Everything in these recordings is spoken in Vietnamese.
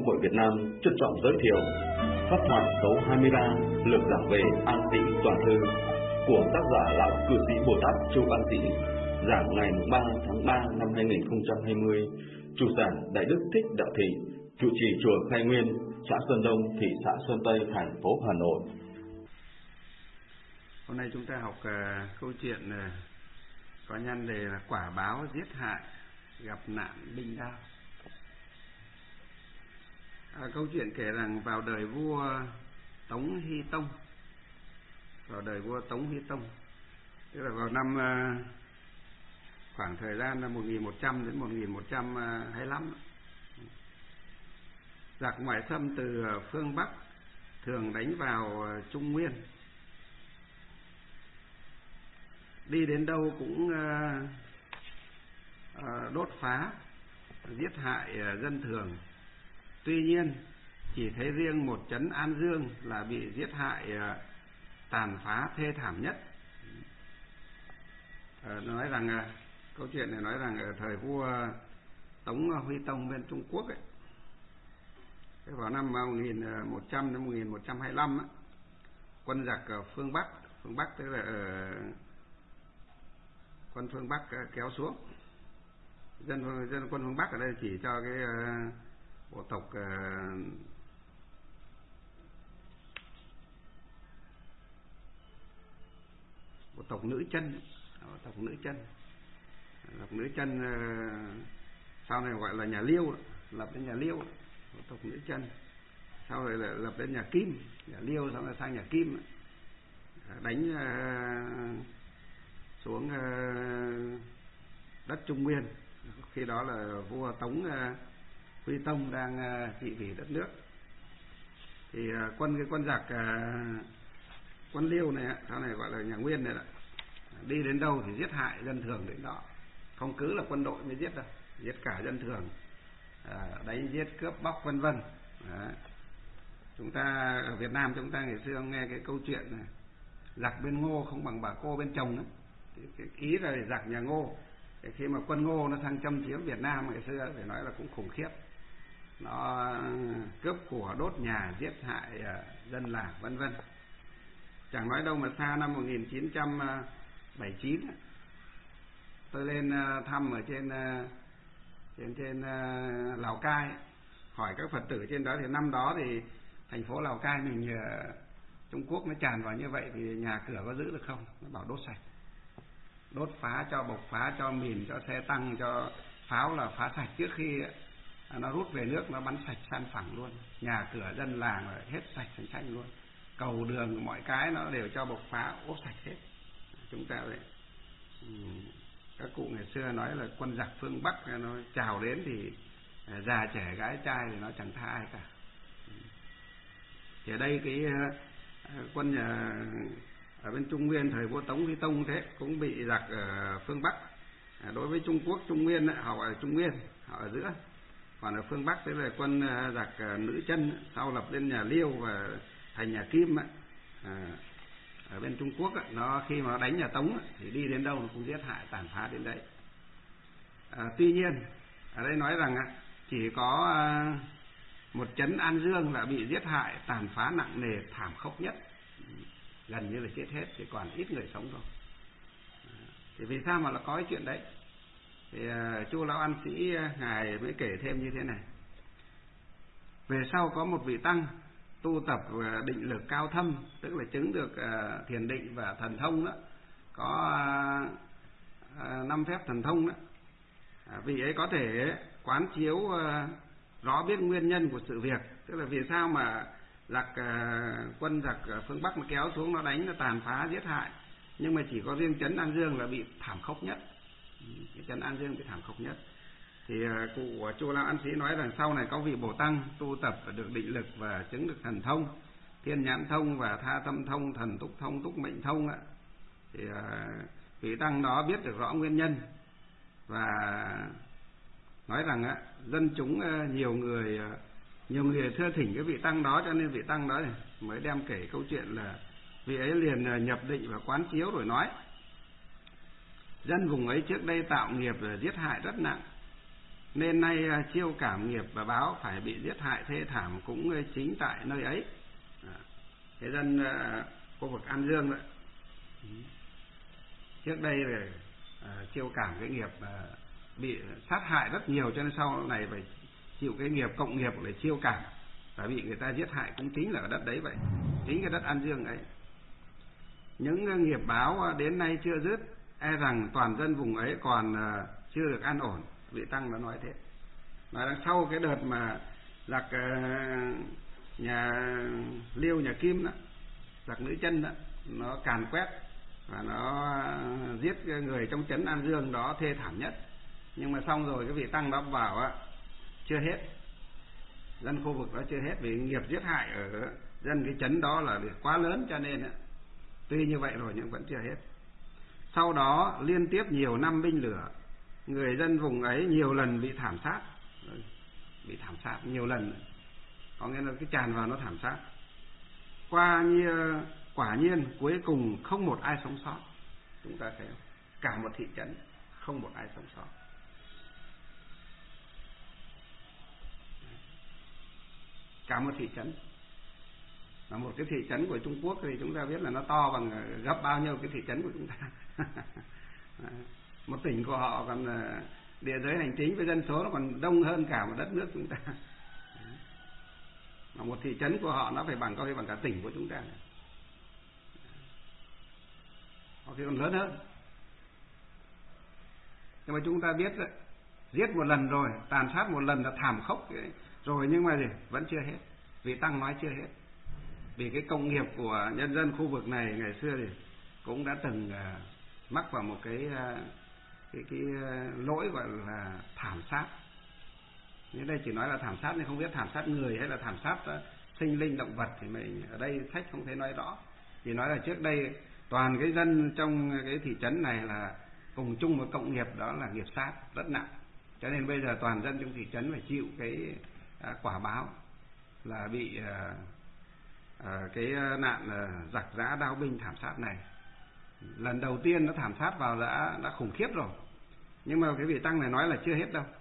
Công hội Việt Nam trân trọng giới thiệu pháp thoại số 23 lược giảng về An Sĩ Toàn Thư của tác giả Lão Cư Sĩ Bồ Tát Chu An Sĩ, giảng ngày 3 tháng 3 năm 2020, chủ giảng Đại Đức Thích Đạo Thị, trụ trì chùa Khai Nguyên, xã Sơn Đông, thị xã Sơn Tây, thành phố Hà Nội. Hôm nay chúng ta học câu chuyện có nhân đề là quả báo giết hại gặp nạn binh đao. Câu chuyện kể rằng vào đời vua Tống Hy Tông, tức là vào năm khoảng thời gian là 1100 đến 1125, giặc ngoại xâm từ phương Bắc thường đánh vào Trung Nguyên, đi đến đâu cũng đốt phá, giết hại dân thường. Tuy nhiên chỉ thấy riêng một trấn An Dương là bị giết hại tàn phá thê thảm nhất. Nói rằng câu chuyện này nói rằng ở thời vua Tống Huy Tông bên Trung Quốc ấy, vào năm 1100 đến 1125 ấy, quân giặc ở phương Bắc tức là quân phương Bắc kéo xuống. Dân quân phương Bắc ở đây chỉ cho cái bộ tộc nữ chân, sau này gọi là nhà Liêu, lập đến nhà Liêu, bộ tộc nữ chân, sau rồi lại lập đến nhà Kim, nhà Liêu, sau này sang nhà Kim, đánh xuống đất Trung Nguyên. Khi đó là vua Tống Huy Tông đang trị vì đất nước. Thì quân giặc quân Liêu này, sau này gọi là nhà Nguyên này, đi đến đâu thì giết hại dân thường đến đó, không cứ là quân đội mới giết đâu, giết cả dân thường, đánh giết cướp bóc vân vân. Chúng ta ở Việt Nam chúng ta ngày xưa nghe cái câu chuyện này, giặc bên Ngô không bằng bà cô bên chồng ấy. Cái ý là giặc nhà Ngô, khi mà quân Ngô nó sang xâm chiếm Việt Nam ngày xưa phải nói là cũng khủng khiếp, nó cướp của, đốt nhà, giết hại dân làng vân vân. Chẳng nói đâu mà xa, năm 1979 tôi lên thăm ở trên Lào Cai, hỏi các Phật tử trên đó thì năm đó thì thành phố Lào Cai mình Trung Quốc nó tràn vào như vậy thì nhà cửa có giữ được không? Nó bảo đốt sạch, đốt phá, cho bộc phá, cho mìn, cho xe tăng, cho pháo là phá sạch trước khi nó rút về nước, nó bắn sạch san phẳng luôn, nhà cửa dân làng là hết sạch sành xanh luôn, cầu đường mọi cái nó đều cho bộc phá, ốp sạch hết. Chúng ta vậy, các cụ ngày xưa nói là quân giặc phương Bắc nó chào đến thì già trẻ gái trai thì nó chẳng tha ai cả. Thì ở đây cái quân nhà ở bên Trung Nguyên thời vua Tống Huy Tông thế cũng bị giặc ở phương Bắc. Đối với Trung Quốc Trung Nguyên họ ở Trung Nguyên, họ ở giữa, còn ở phương Bắc tức là quân giặc nữ chân, sau lập lên nhà Liêu và thành nhà Kim. Ở bên Trung Quốc nó khi mà nó đánh nhà Tống thì đi đến đâu nó cũng giết hại tàn phá đến đấy. Tuy nhiên ở đây nói rằng chỉ có một trấn An Dương là bị giết hại tàn phá nặng nề thảm khốc nhất, gần như là chết hết, chỉ còn ít người sống thôi. Thì vì sao mà là có cái chuyện đấy? Thì Chu Lão An Sĩ ngài mới kể thêm như thế này. Về sau có một vị tăng tu tập định lực cao thâm, tức là chứng được thiền định và thần thông đó, có 5 phép thần thông đó. Vị ấy có thể quán chiếu rõ biết nguyên nhân của sự việc, tức là vì sao mà quân giặc phương Bắc nó kéo xuống, nó đánh, nó tàn phá giết hại, nhưng mà chỉ có riêng trấn An Dương là bị thảm khốc nhất. Cái trấn An Dương bị thảm khốc nhất. Thì cụ Chu Lão An Sĩ nói rằng sau này có vị Bồ Tăng tu tập được định lực và chứng được thần thông, thiên nhãn thông và tha tâm thông, thần túc thông, túc mệnh thông ạ. Thì vị tăng đó biết được rõ nguyên nhân và nói rằng dân chúng nhiều người thưa thỉnh cái vị tăng đó, cho nên vị tăng đó mới đem kể câu chuyện là vị ấy liền nhập định và quán chiếu rồi nói: dân vùng ấy trước đây tạo nghiệp giết hại rất nặng, nên nay chiêu cảm nghiệp và báo phải bị giết hại thê thảm cũng chính tại nơi ấy. Cái dân khu vực An Dương đấy, trước đây là chiêu cảm cái nghiệp bị sát hại rất nhiều, cho nên sau này phải chịu cái nghiệp cộng nghiệp để chiêu cảm, và bị người ta giết hại cũng chính là ở đất đấy vậy, chính cái đất An Dương ấy. Những nghiệp báo đến nay chưa dứt, e rằng toàn dân vùng ấy còn chưa được an ổn. Vị tăng đã nói thế, nói đằng sau cái đợt mà giặc nhà Liêu nhà Kim đó, giặc nữ chân đó, nó càn quét và nó giết người trong trấn An Dương đó thê thảm nhất. Nhưng mà xong rồi cái vị tăng đó bảo á, chưa hết, dân khu vực đó chưa hết, vì nghiệp giết hại ở dân cái trấn đó là quá lớn, cho nên tuy như vậy rồi nhưng vẫn chưa hết. Sau đó liên tiếp nhiều năm binh lửa, người dân vùng ấy nhiều lần bị thảm sát nhiều lần, có nghĩa là cái tràn vào nó thảm sát. Quả nhiên cuối cùng không một ai sống sót. Chúng ta thấy không? Cả một thị trấn không một ai sống sót. Cả một thị trấn, là một cái thị trấn của Trung Quốc thì chúng ta biết là nó to bằng gấp bao nhiêu cái thị trấn của chúng ta. Một tỉnh của họ còn địa giới hành chính với dân số nó còn đông hơn cả một đất nước chúng ta. Mà một thị trấn của họ nó phải bằng cả tỉnh của chúng ta, có khi còn lớn hơn. Nhưng mà chúng ta biết đấy, giết một lần rồi, tàn sát một lần là thảm khốc rồi, nhưng mà vẫn chưa hết. Vị tăng nói chưa hết, vì cái công nghiệp của nhân dân khu vực này ngày xưa thì cũng đã từng mắc vào một cái lỗi gọi là thảm sát. Nên đây chỉ nói là thảm sát, nhưng không biết thảm sát người hay là thảm sát sinh linh động vật thì mình ở đây sách không thể nói rõ. Chỉ nói là trước đây toàn cái dân trong cái thị trấn này là cùng chung một cộng nghiệp, đó là nghiệp sát rất nặng. Cho nên bây giờ toàn dân trong thị trấn phải chịu cái quả báo là bị cái nạn giặc giã đao binh thảm sát này. Lần đầu tiên nó thảm sát vào đã khủng khiếp rồi, nhưng mà cái vị tăng này nói là chưa hết đâu,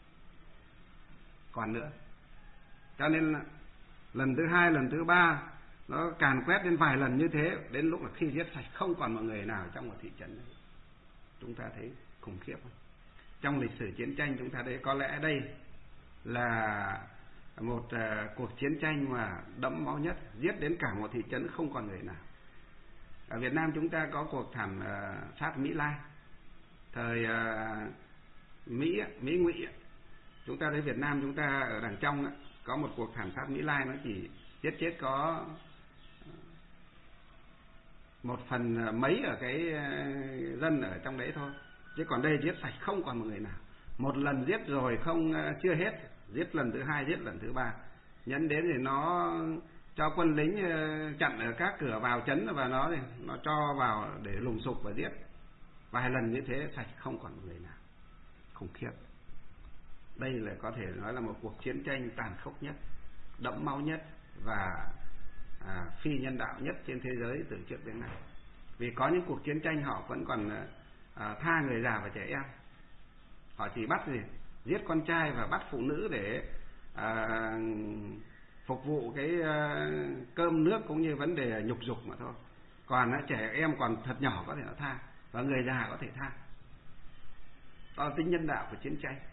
còn nữa. Cho nên là lần thứ hai, lần thứ ba nó càn quét đến vài lần như thế, đến lúc là khi giết sạch không còn một người nào trong một thị trấn này. Chúng ta thấy khủng khiếp không? Trong lịch sử chiến tranh chúng ta thấy có lẽ đây là một cuộc chiến tranh mà đẫm máu nhất, giết đến cả một thị trấn không còn người nào. Ở Việt Nam chúng ta có cuộc thảm sát Mỹ Lai thời Mỹ Ngụy. Chúng ta thấy Việt Nam chúng ta ở đằng trong có một cuộc thảm sát Mỹ Lai, nó chỉ giết chết có 1/mấy ở cái dân ở trong đấy thôi, chứ còn đây giết sạch không còn một người nào. Một lần giết rồi chưa hết, giết lần thứ hai, giết lần thứ ba, nhấn đến thì nó cho quân lính chặn ở các cửa vào trấn, và nó cho vào để lùng sục và giết. Vài lần như thế sạch không còn một người nào. Khủng khiếp. Đây là có thể nói là một cuộc chiến tranh tàn khốc nhất, đẫm máu nhất và phi nhân đạo nhất trên thế giới từ trước đến nay. Vì có những cuộc chiến tranh họ vẫn còn tha người già và trẻ em. Họ chỉ bắt giết con trai và bắt phụ nữ để phục vụ cái cơm nước cũng như vấn đề nhục dục mà thôi. Còn trẻ em còn thật nhỏ có thể nó tha, và người già có thể tha. Đó là tính nhân đạo của chiến tranh.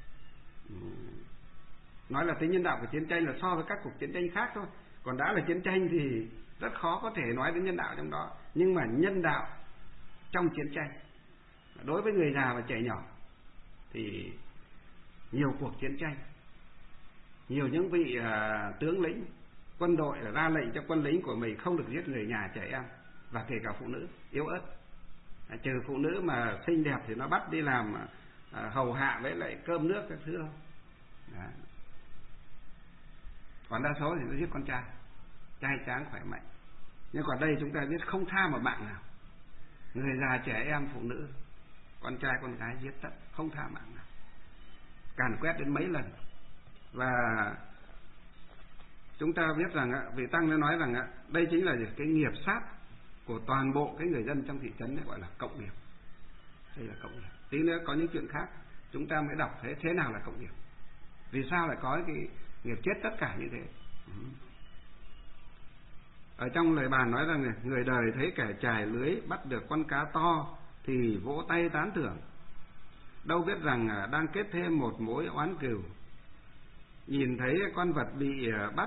Nói là tính nhân đạo của chiến tranh là so với các cuộc chiến tranh khác thôi. Còn đã là chiến tranh thì rất khó có thể nói đến nhân đạo trong đó. Nhưng mà nhân đạo trong chiến tranh đối với người già và trẻ nhỏ thì nhiều cuộc chiến tranh, nhiều những vị tướng lĩnh quân đội ra lệnh cho quân lính của mình không được giết người già, trẻ em và kể cả phụ nữ yếu ớt. Trừ phụ nữ mà xinh đẹp thì nó bắt đi làm hầu hạ với lại cơm nước các thứ thôi. Đó. Còn đa số thì nó giết con trai, trai tráng khỏe mạnh. Nhưng còn đây chúng ta biết không tha một mạng nào. Người già, trẻ em, phụ nữ, con trai, con gái giết tất, không tha mạng nào. Càn quét đến mấy lần. Và chúng ta biết rằng vị tăng đã nói rằng đây chính là cái nghiệp sát của toàn bộ cái người dân trong thị trấn này, gọi là cộng nghiệp. Đây là cộng nghiệp. Tí nữa có những chuyện khác chúng ta mới đọc thế nào là cộng nghiệp. Vì sao lại có cái nghiệp chết tất cả như thế? Ở trong lời bàn nói rằng người đời thấy kẻ chài lưới bắt được con cá to thì vỗ tay tán thưởng, đâu biết rằng đang kết thêm một mối oán cừu. Nhìn thấy con vật bị bắt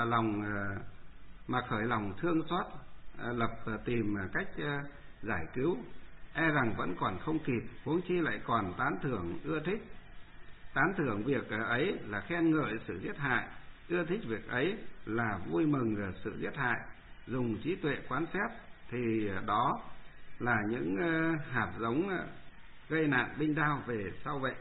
mà khởi lòng thương xót, lập tìm cách giải cứu, e rằng vẫn còn không kịp, huống chi lại còn tán thưởng ưa thích. Tán thưởng việc ấy là khen ngợi sự giết hại, ưa thích việc ấy là vui mừng sự giết hại. Dùng trí tuệ quán xét thì đó là những hạt giống gây nạn binh đao về sau vậy.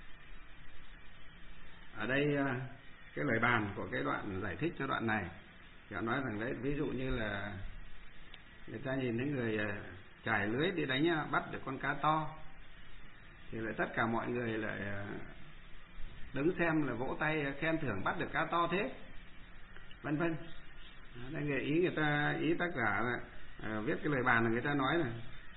Ở đây cái lời bàn của cái đoạn giải thích cho đoạn này, họ nói rằng đấy, ví dụ như là người ta nhìn thấy người chài lưới đi đánh bắt được con cá to thì lại tất cả mọi người lại đứng xem là vỗ tay khen thưởng bắt được cá to thế, vân vân. Đây ý tác giả là viết cái lời bàn là người ta nói là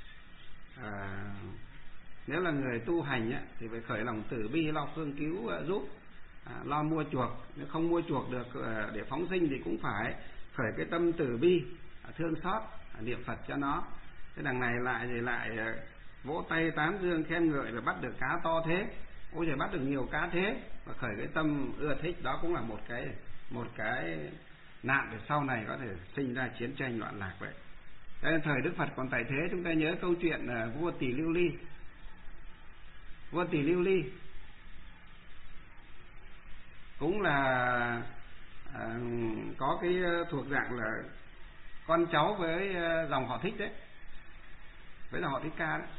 nếu là người tu hành thì phải khởi lòng từ bi, lo phương cứu giúp, lo mua chuộc. Nếu không mua chuộc được để phóng sinh thì cũng phải khởi cái tâm từ bi, thương xót, niệm Phật cho nó. Cái đằng này lại vỗ tay tán dương khen ngợi là bắt được cá to thế, ôi trời bắt được nhiều cá thế, và khởi cái tâm ưa thích. Đó cũng là một cái nạn để sau này có thể sinh ra chiến tranh loạn lạc vậy. Đây, thời Đức Phật còn tại thế, chúng ta nhớ câu chuyện vua Tỳ Lưu Ly. Vua Tỳ Lưu Ly cũng là có cái thuộc dạng là con cháu với dòng họ Thích đấy, với dòng họ Thích Ca đấy.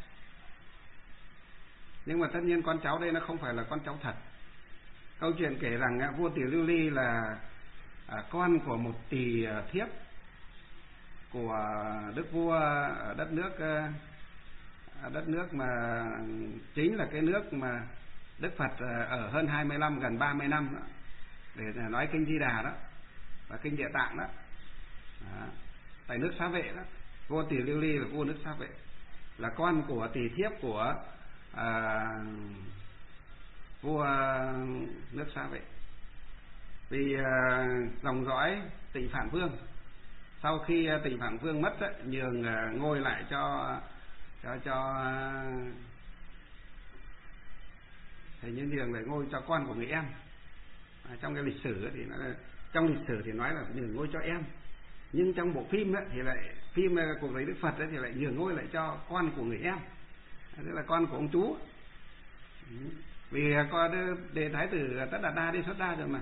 Nhưng mà tất nhiên con cháu đây nó không phải là con cháu thật. Câu chuyện kể rằng vua Tỳ Lưu Ly là con của một tỳ thiếp của đức vua ở đất nước mà chính là cái nước mà Đức Phật ở hơn 25 gần 30 năm đó, để nói kinh Di Đà đó và kinh Địa Tạng đó. Tại nước Xá Vệ đó, vua Tỳ Lưu Ly là vua nước Xá Vệ, là con của tỳ thiếp của vua nước Xá Vệ. Vì dòng dõi Tịnh Phạn Vương, sau khi Tịnh Phạn Vương mất nhường ngôi lại cho hình như nhường lại ngôi cho con của người em. Trong cái lịch sử thì nói là nhường ngôi cho em, nhưng trong bộ phim thì lại phim cuộc đời Đức Phật thì lại nhường ngôi lại cho con của người em, tức là con của ông chú. Vì có Đề Thái tử Tất Đạt Đa đi xuất gia rồi mà.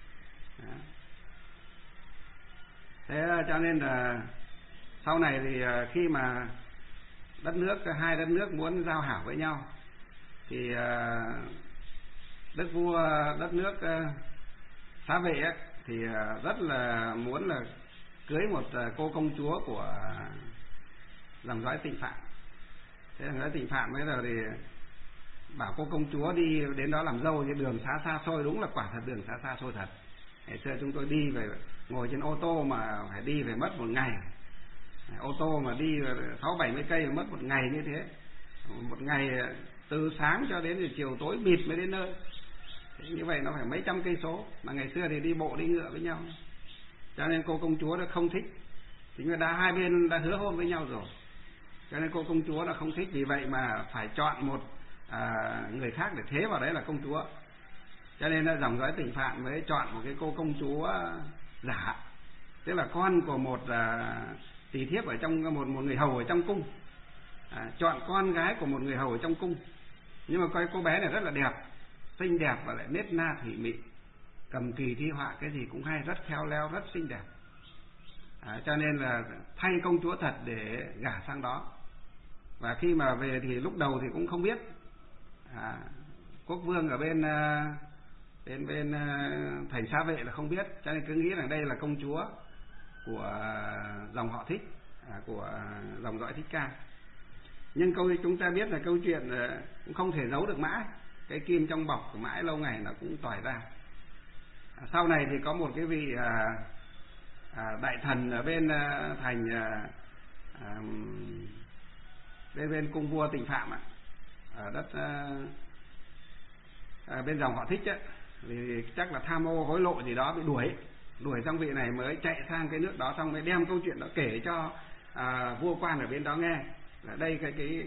Thế cho nên là sau này thì khi mà hai đất nước muốn giao hảo với nhau thì đức vua đất nước Xá Vệ thì rất là muốn là cưới một cô công chúa của dòng dõi Tịnh Phạn. Thế dòng dõi Tịnh Phạn bây giờ thì bảo cô công chúa đi đến đó làm dâu, thì đường xa xôi, đúng là quả thật đường xa xôi thật. Ngày xưa chúng tôi đi về ngồi trên ô tô mà phải đi về mất một ngày. Ô tô mà đi 60-70 cây mất một ngày như thế. Một ngày từ sáng cho đến chiều tối mịt mới đến nơi. Thế như vậy nó phải mấy trăm cây số, mà ngày xưa thì đi bộ đi ngựa với nhau. Cho nên cô công chúa đã không thích. Chính là hai bên đã hứa hôn với nhau rồi. Cho nên cô công chúa đã không thích, vì vậy mà phải chọn một người khác để thế vào đấy là công chúa. Cho nên là dòng dõi Tịnh Phạn mới chọn một cái cô công chúa giả, tức là con của một tỳ thiếp ở trong một người hầu ở trong cung. Chọn con gái của một người hầu ở trong cung. Nhưng mà coi cô bé này rất là đẹp, xinh đẹp và lại nết na thủy mị, cầm kỳ thi họa cái gì cũng hay, rất khéo léo, rất xinh đẹp. Cho nên là thay công chúa thật để gả sang đó. Và khi mà về thì lúc đầu thì cũng không biết, quốc vương ở bên thành Xá Vệ là không biết, cho nên cứ nghĩ rằng đây là công chúa của dòng họ Thích, của dòng dõi Thích Ca. Nhưng chúng ta biết là câu chuyện cũng không thể giấu được mãi, cái kim trong bọc của mãi lâu ngày nó cũng tỏi ra. Sau này thì có một cái vị đại thần ở bên thành bên cung vua Tịnh Phạn ở đất bên dòng họ Thích ấy, thì chắc là tham ô hối lộ gì đó bị đuổi xong vị này mới chạy sang cái nước đó, xong mới đem câu chuyện đó kể cho vua quan ở bên đó nghe. Là đây cái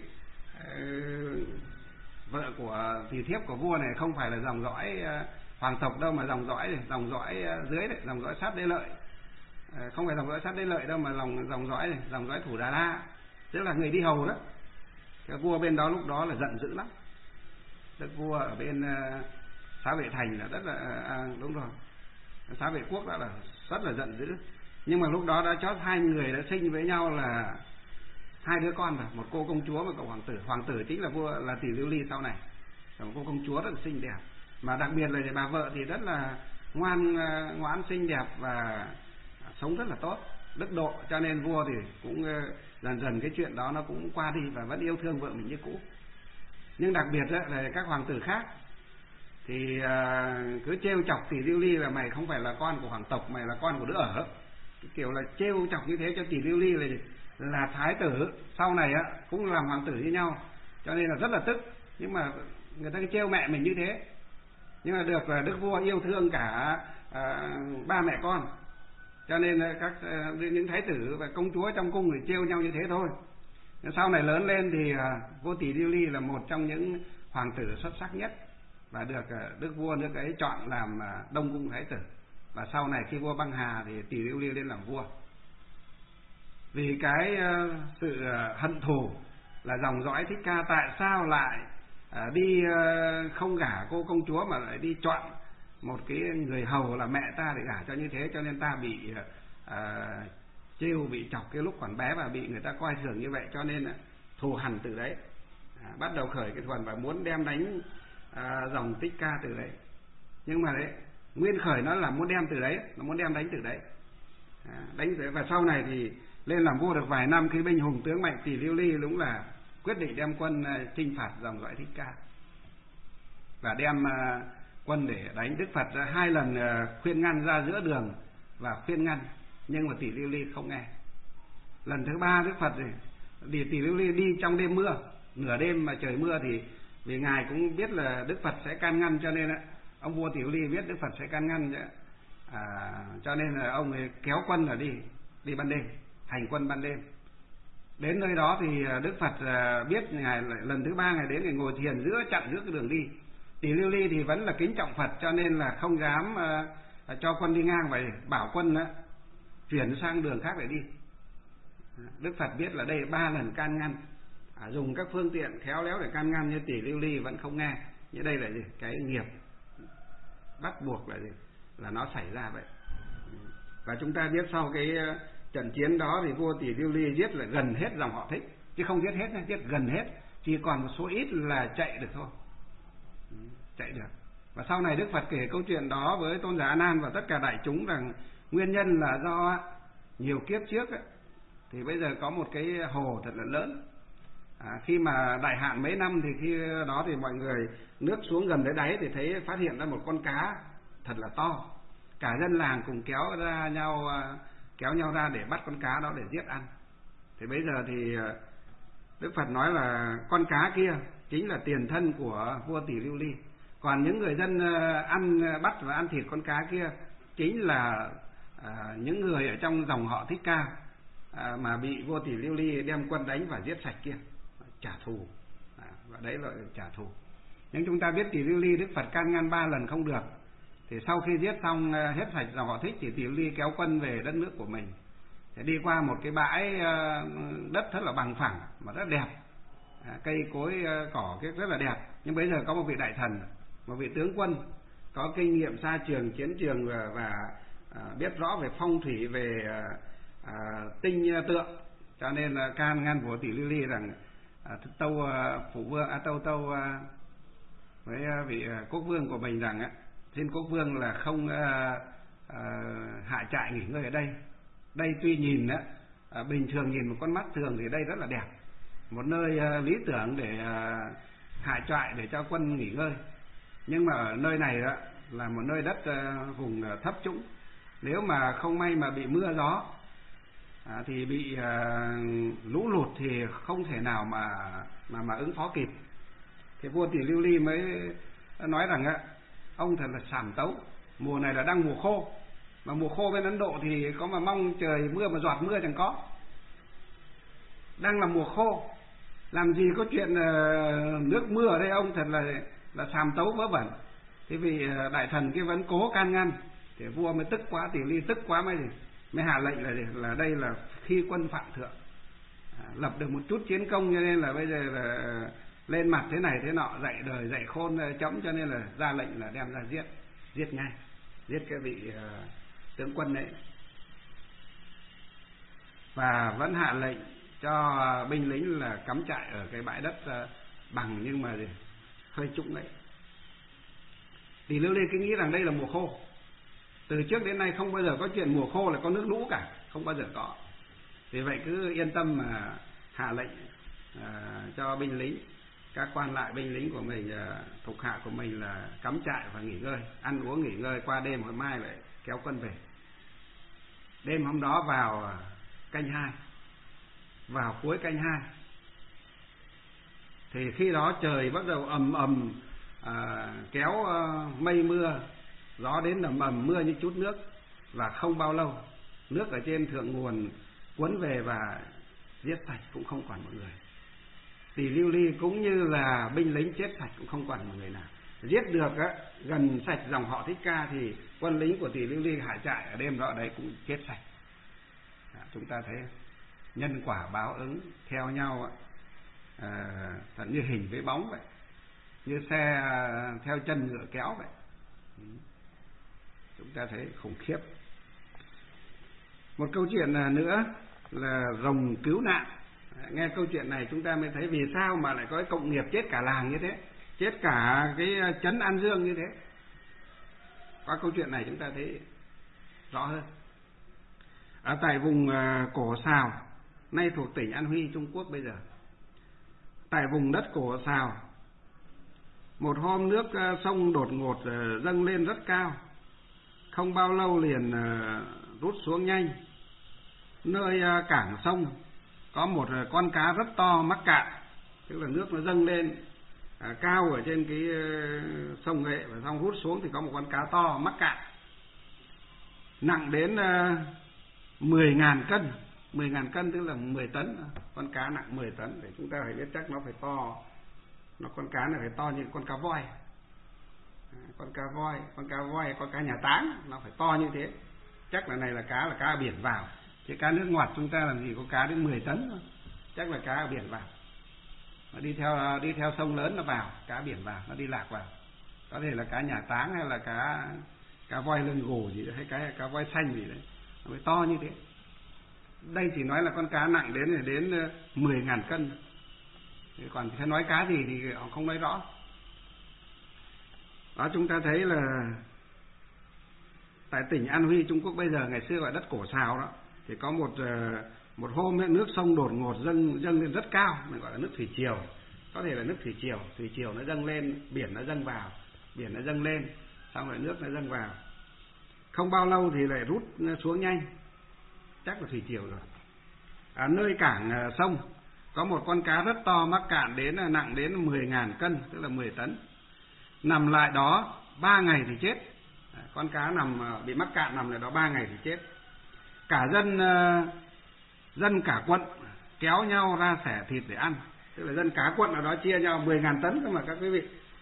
vợ của tỷ thiếp của vua này không phải là dòng dõi hoàng tộc đâu, mà dòng dõi dưới đấy, dòng dõi sát đế lợi, không phải dòng dõi sát đế lợi đâu, mà dòng dõi Thủ Đà La, tức là người đi hầu đó. Cái vua bên đó lúc đó là giận dữ lắm. Đức vua ở bên Xá Vệ Thành là rất là đúng rồi, Xá Vệ Quốc đã là rất là giận dữ. Nhưng mà lúc đó đã chót hai người đã sinh với nhau là hai đứa con rồi, một cô công chúa và cậu hoàng tử. Hoàng tử chính là vua, là Tỷ Lưu Ly sau này. Một cô công chúa rất là xinh đẹp, mà đặc biệt là bà vợ thì rất là ngoan xinh đẹp và sống rất là tốt, đức độ, cho nên vua thì cũng dần dần cái chuyện đó nó cũng qua đi và vẫn yêu thương vợ mình như cũ. Nhưng đặc biệt là các hoàng tử khác thì cứ trêu chọc Tỷ Lưu Ly là mày không phải là con của hoàng tộc, mày là con của đứa ở. Cái kiểu là trêu chọc như thế cho Tỷ Lưu Ly là thái tử sau này cũng làm hoàng tử như nhau, cho nên là rất là tức. Nhưng mà người ta cứ trêu mẹ mình như thế, nhưng mà được là đức vua yêu thương cả ba mẹ con, cho nên các những thái tử và công chúa trong cung thì trêu nhau như thế thôi. Sau này lớn lên thì vua Tỷ Lưu Ly là một trong những hoàng tử xuất sắc nhất và được đức vua nước ấy chọn làm Đông Cung thái tử. Và sau này khi vua băng hà thì Tỷ Lưu Ly lên làm vua. Vì cái sự hận thù là dòng dõi Thích Ca tại sao lại đi không gả cô công chúa mà lại đi chọn một cái người hầu là mẹ ta để gả cho như thế, cho nên ta bị trêu, bị chọc cái lúc còn bé và bị người ta coi thường như vậy, cho nên thù hằn từ đấy, bắt đầu khởi cái thuần và muốn đem đánh dòng Thích Ca từ đấy. Nhưng mà đấy, nguyên khởi nó là muốn đem từ đấy, nó muốn đem đánh từ đấy, đánh từ đấy. Và sau này thì lên làm vua được vài năm, khi binh hùng tướng mạnh, Tỷ Lưu Ly đúng là quyết định đem quân chinh phạt dòng dõi Thích Ca và đem quân để đánh. Đức Phật hai lần khuyên ngăn ra giữa đường và khuyên ngăn, nhưng mà Tỷ Lưu Ly không nghe. Lần thứ ba Đức Phật thì Tỷ Lưu Ly đi trong đêm mưa, nửa đêm mà trời mưa, thì vì ngài cũng biết là Đức Phật sẽ can ngăn, cho nên ông vua Tỷ Lưu Ly biết Đức Phật sẽ can ngăn, cho nên là ông ấy kéo quân là đi ban đêm, hành quân ban đêm. Đến nơi đó thì Đức Phật biết ngài lần thứ ba ngài đến, ngài ngồi thiền chặn giữa cái đường đi. Tỷ Lưu Ly thì vẫn là kính trọng Phật, cho nên là không dám cho quân đi ngang, vậy bảo quân chuyển sang đường khác để đi. Đức Phật biết là đây 3 lần can ngăn, dùng các phương tiện khéo léo để can ngăn, như Tỷ Lưu Ly vẫn không nghe. Như đây là gì? Cái nghiệp bắt buộc là gì? Là nó xảy ra vậy. Và chúng ta biết sau cái trận chiến đó thì vua Tỷ Lưu Ly giết là gần hết dòng họ Thích, chứ không giết hết, giết gần hết, chỉ còn một số ít là chạy được thôi, chạy được. Và sau này Đức Phật kể câu chuyện đó với Tôn giả A Nan và tất cả đại chúng rằng nguyên nhân là do nhiều kiếp trước thì bây giờ có một cái hồ thật là lớn. Khi mà đại hạn mấy năm thì khi đó thì mọi người nước xuống gần tới đáy thì thấy phát hiện ra một con cá thật là to. Cả dân làng cùng kéo nhau ra để bắt con cá đó để giết ăn. Thì bây giờ thì Đức Phật nói là con cá kia chính là tiền thân của vua Tỷ Lưu Ly, còn những người dân bắt và ăn thịt con cá kia chính là những người ở trong dòng họ Thích Ca mà bị vua Tỷ Lưu Ly đem quân đánh và giết sạch kia, trả thù. Và đấy là trả thù. Nhưng chúng ta biết Tỷ Lưu Ly Đức Phật can ngăn 3 lần không được, thì sau khi giết xong hết sạch dòng họ Thích thì Tỷ Lưu Ly kéo quân về đất nước của mình, thì đi qua một cái bãi đất rất là bằng phẳng mà rất đẹp, cây cối cỏ cái rất là đẹp. Nhưng bây giờ có một vị đại thần, một vị tướng quân có kinh nghiệm xa trường, chiến trường và biết rõ về phong thủy, về tinh tượng, cho nên là can ngăn của Tỷ Lưu Ly rằng Tâu Phụ Vương Tâu với vị quốc vương của mình rằng xin quốc vương là không hạ trại nghỉ ngơi ở đây. Đây tuy nhìn bình thường, nhìn một con mắt thường thì đây rất là đẹp, một nơi lý tưởng để hạ trại để cho quân nghỉ ngơi, nhưng mà ở nơi này là một nơi đất vùng thấp trũng, nếu mà không may mà bị mưa gió thì bị lũ lụt thì không thể nào mà ứng phó kịp. Thì vua Tỷ Lưu Ly mới nói rằng ông thật là sàm tấu, mùa này là đang mùa khô, mà mùa khô bên Ấn Độ thì có mà mong trời mưa mà giọt mưa chẳng có. Đang là mùa khô, làm gì có chuyện nước mưa ở đây, ông thật là sàm tấu vớ vẩn. Thế vì đại thần kia vẫn cố can ngăn, thì vua mới tức quá, Tỳ Ly tức quá mới hạ lệnh là đây là khi quân phạm thượng, lập được một chút chiến công, cho nên là bây giờ là lên mặt thế này thế nọ, dạy đời dạy khôn chấm, cho nên là ra lệnh là đem ra giết ngay, giết cái vị tướng quân đấy. Và vẫn hạ lệnh cho binh lính là cắm trại ở cái bãi đất bằng nhưng mà hơi trũng đấy. Tỳ Lưu Ly cứ nghĩ rằng đây là mùa khô, từ trước đến nay không bao giờ có chuyện mùa khô là có nước lũ cả, không bao giờ có. Vì vậy cứ yên tâm mà hạ lệnh cho binh lính, các quan lại binh lính của mình, thuộc hạ của mình là cắm trại và nghỉ ngơi, ăn uống nghỉ ngơi qua đêm, hôm mai lại kéo quân về. Đêm hôm đó vào canh 2, vào cuối canh 2 thì khi đó trời bắt đầu ầm kéo mây mưa, gió đến ầm mưa như chút nước, và không bao lâu nước ở trên thượng nguồn cuốn về và giết sạch cũng không còn một người. Tỳ Lưu Ly cũng như là binh lính chết sạch cũng không còn một người nào. Giết được gần sạch dòng họ Thích Ca thì quân lính của Tỳ Lưu Ly hạ trại ở đêm đó ở đấy cũng chết sạch. Chúng ta thấy nhân quả báo ứng theo nhau, thật như hình với bóng vậy, như xe theo chân ngựa kéo vậy. Chúng ta thấy khủng khiếp. Một câu chuyện nữa là rồng cứu nạn. Nghe câu chuyện này chúng ta mới thấy vì sao mà lại có cái cộng nghiệp chết cả làng như thế, chết cả cái trấn An Dương như thế. Qua câu chuyện này chúng ta thấy rõ hơn. Ở tại vùng Cổ Sào, nay thuộc tỉnh An Huy, Trung Quốc bây giờ, tại vùng đất Cổ Sào, một hôm nước sông đột ngột dâng lên rất cao, không bao lâu liền rút xuống nhanh. Nơi cảng sông có một con cá rất to mắc cạn, tức là nước nó dâng lên cao ở trên cái sông ấy, và xong rút xuống thì có một con cá to mắc cạn, nặng đến 10.000 cân. 10.000 cân tức là 10 tấn. Con cá nặng 10 tấn để chúng ta phải biết chắc nó phải to. Con cá này phải to như con cá voi. Con cá voi, con cá nhà táng nó phải to như thế. Chắc là này là cá biển vào. Chứ cá nước ngọt chúng ta làm gì có cá đến 10 tấn thôi. Chắc là cá biển vào. Nó đi theo sông lớn nó vào, cá biển vào, nó đi lạc vào. Có thể là cá nhà táng hay là cá voi lưng gù gì đấy, hay cá voi xanh gì đấy. Nó phải to như thế. Đây chỉ nói là con cá nặng đến 10.000 cân. Còn sẽ nói cá gì thì họ không nói rõ. Đó, chúng ta thấy là tại tỉnh An Huy, Trung Quốc bây giờ, ngày xưa gọi đất Cổ Sào đó, thì có một hôm ấy, nước sông đột ngột dâng lên rất cao, mình gọi là nước thủy triều. Có thể là nước thủy triều nó dâng lên, biển nó dâng vào, biển nó dâng lên, xong rồi nước nó dâng vào. Không bao lâu thì lại rút xuống nhanh, chắc là thủy triều rồi. Ở nơi cảng sông có một con cá rất to mắc cạn nặng đến 10.000 cân, tức là 10 tấn. Nằm lại đó 3 ngày thì chết. Con cá bị mắc cạn nằm lại đó 3 ngày thì chết. Cả dân cả quận kéo nhau ra xẻ thịt để ăn. Tức là dân cả quận ở đó chia nhau 10.000 tấn cơ mà các quý vị.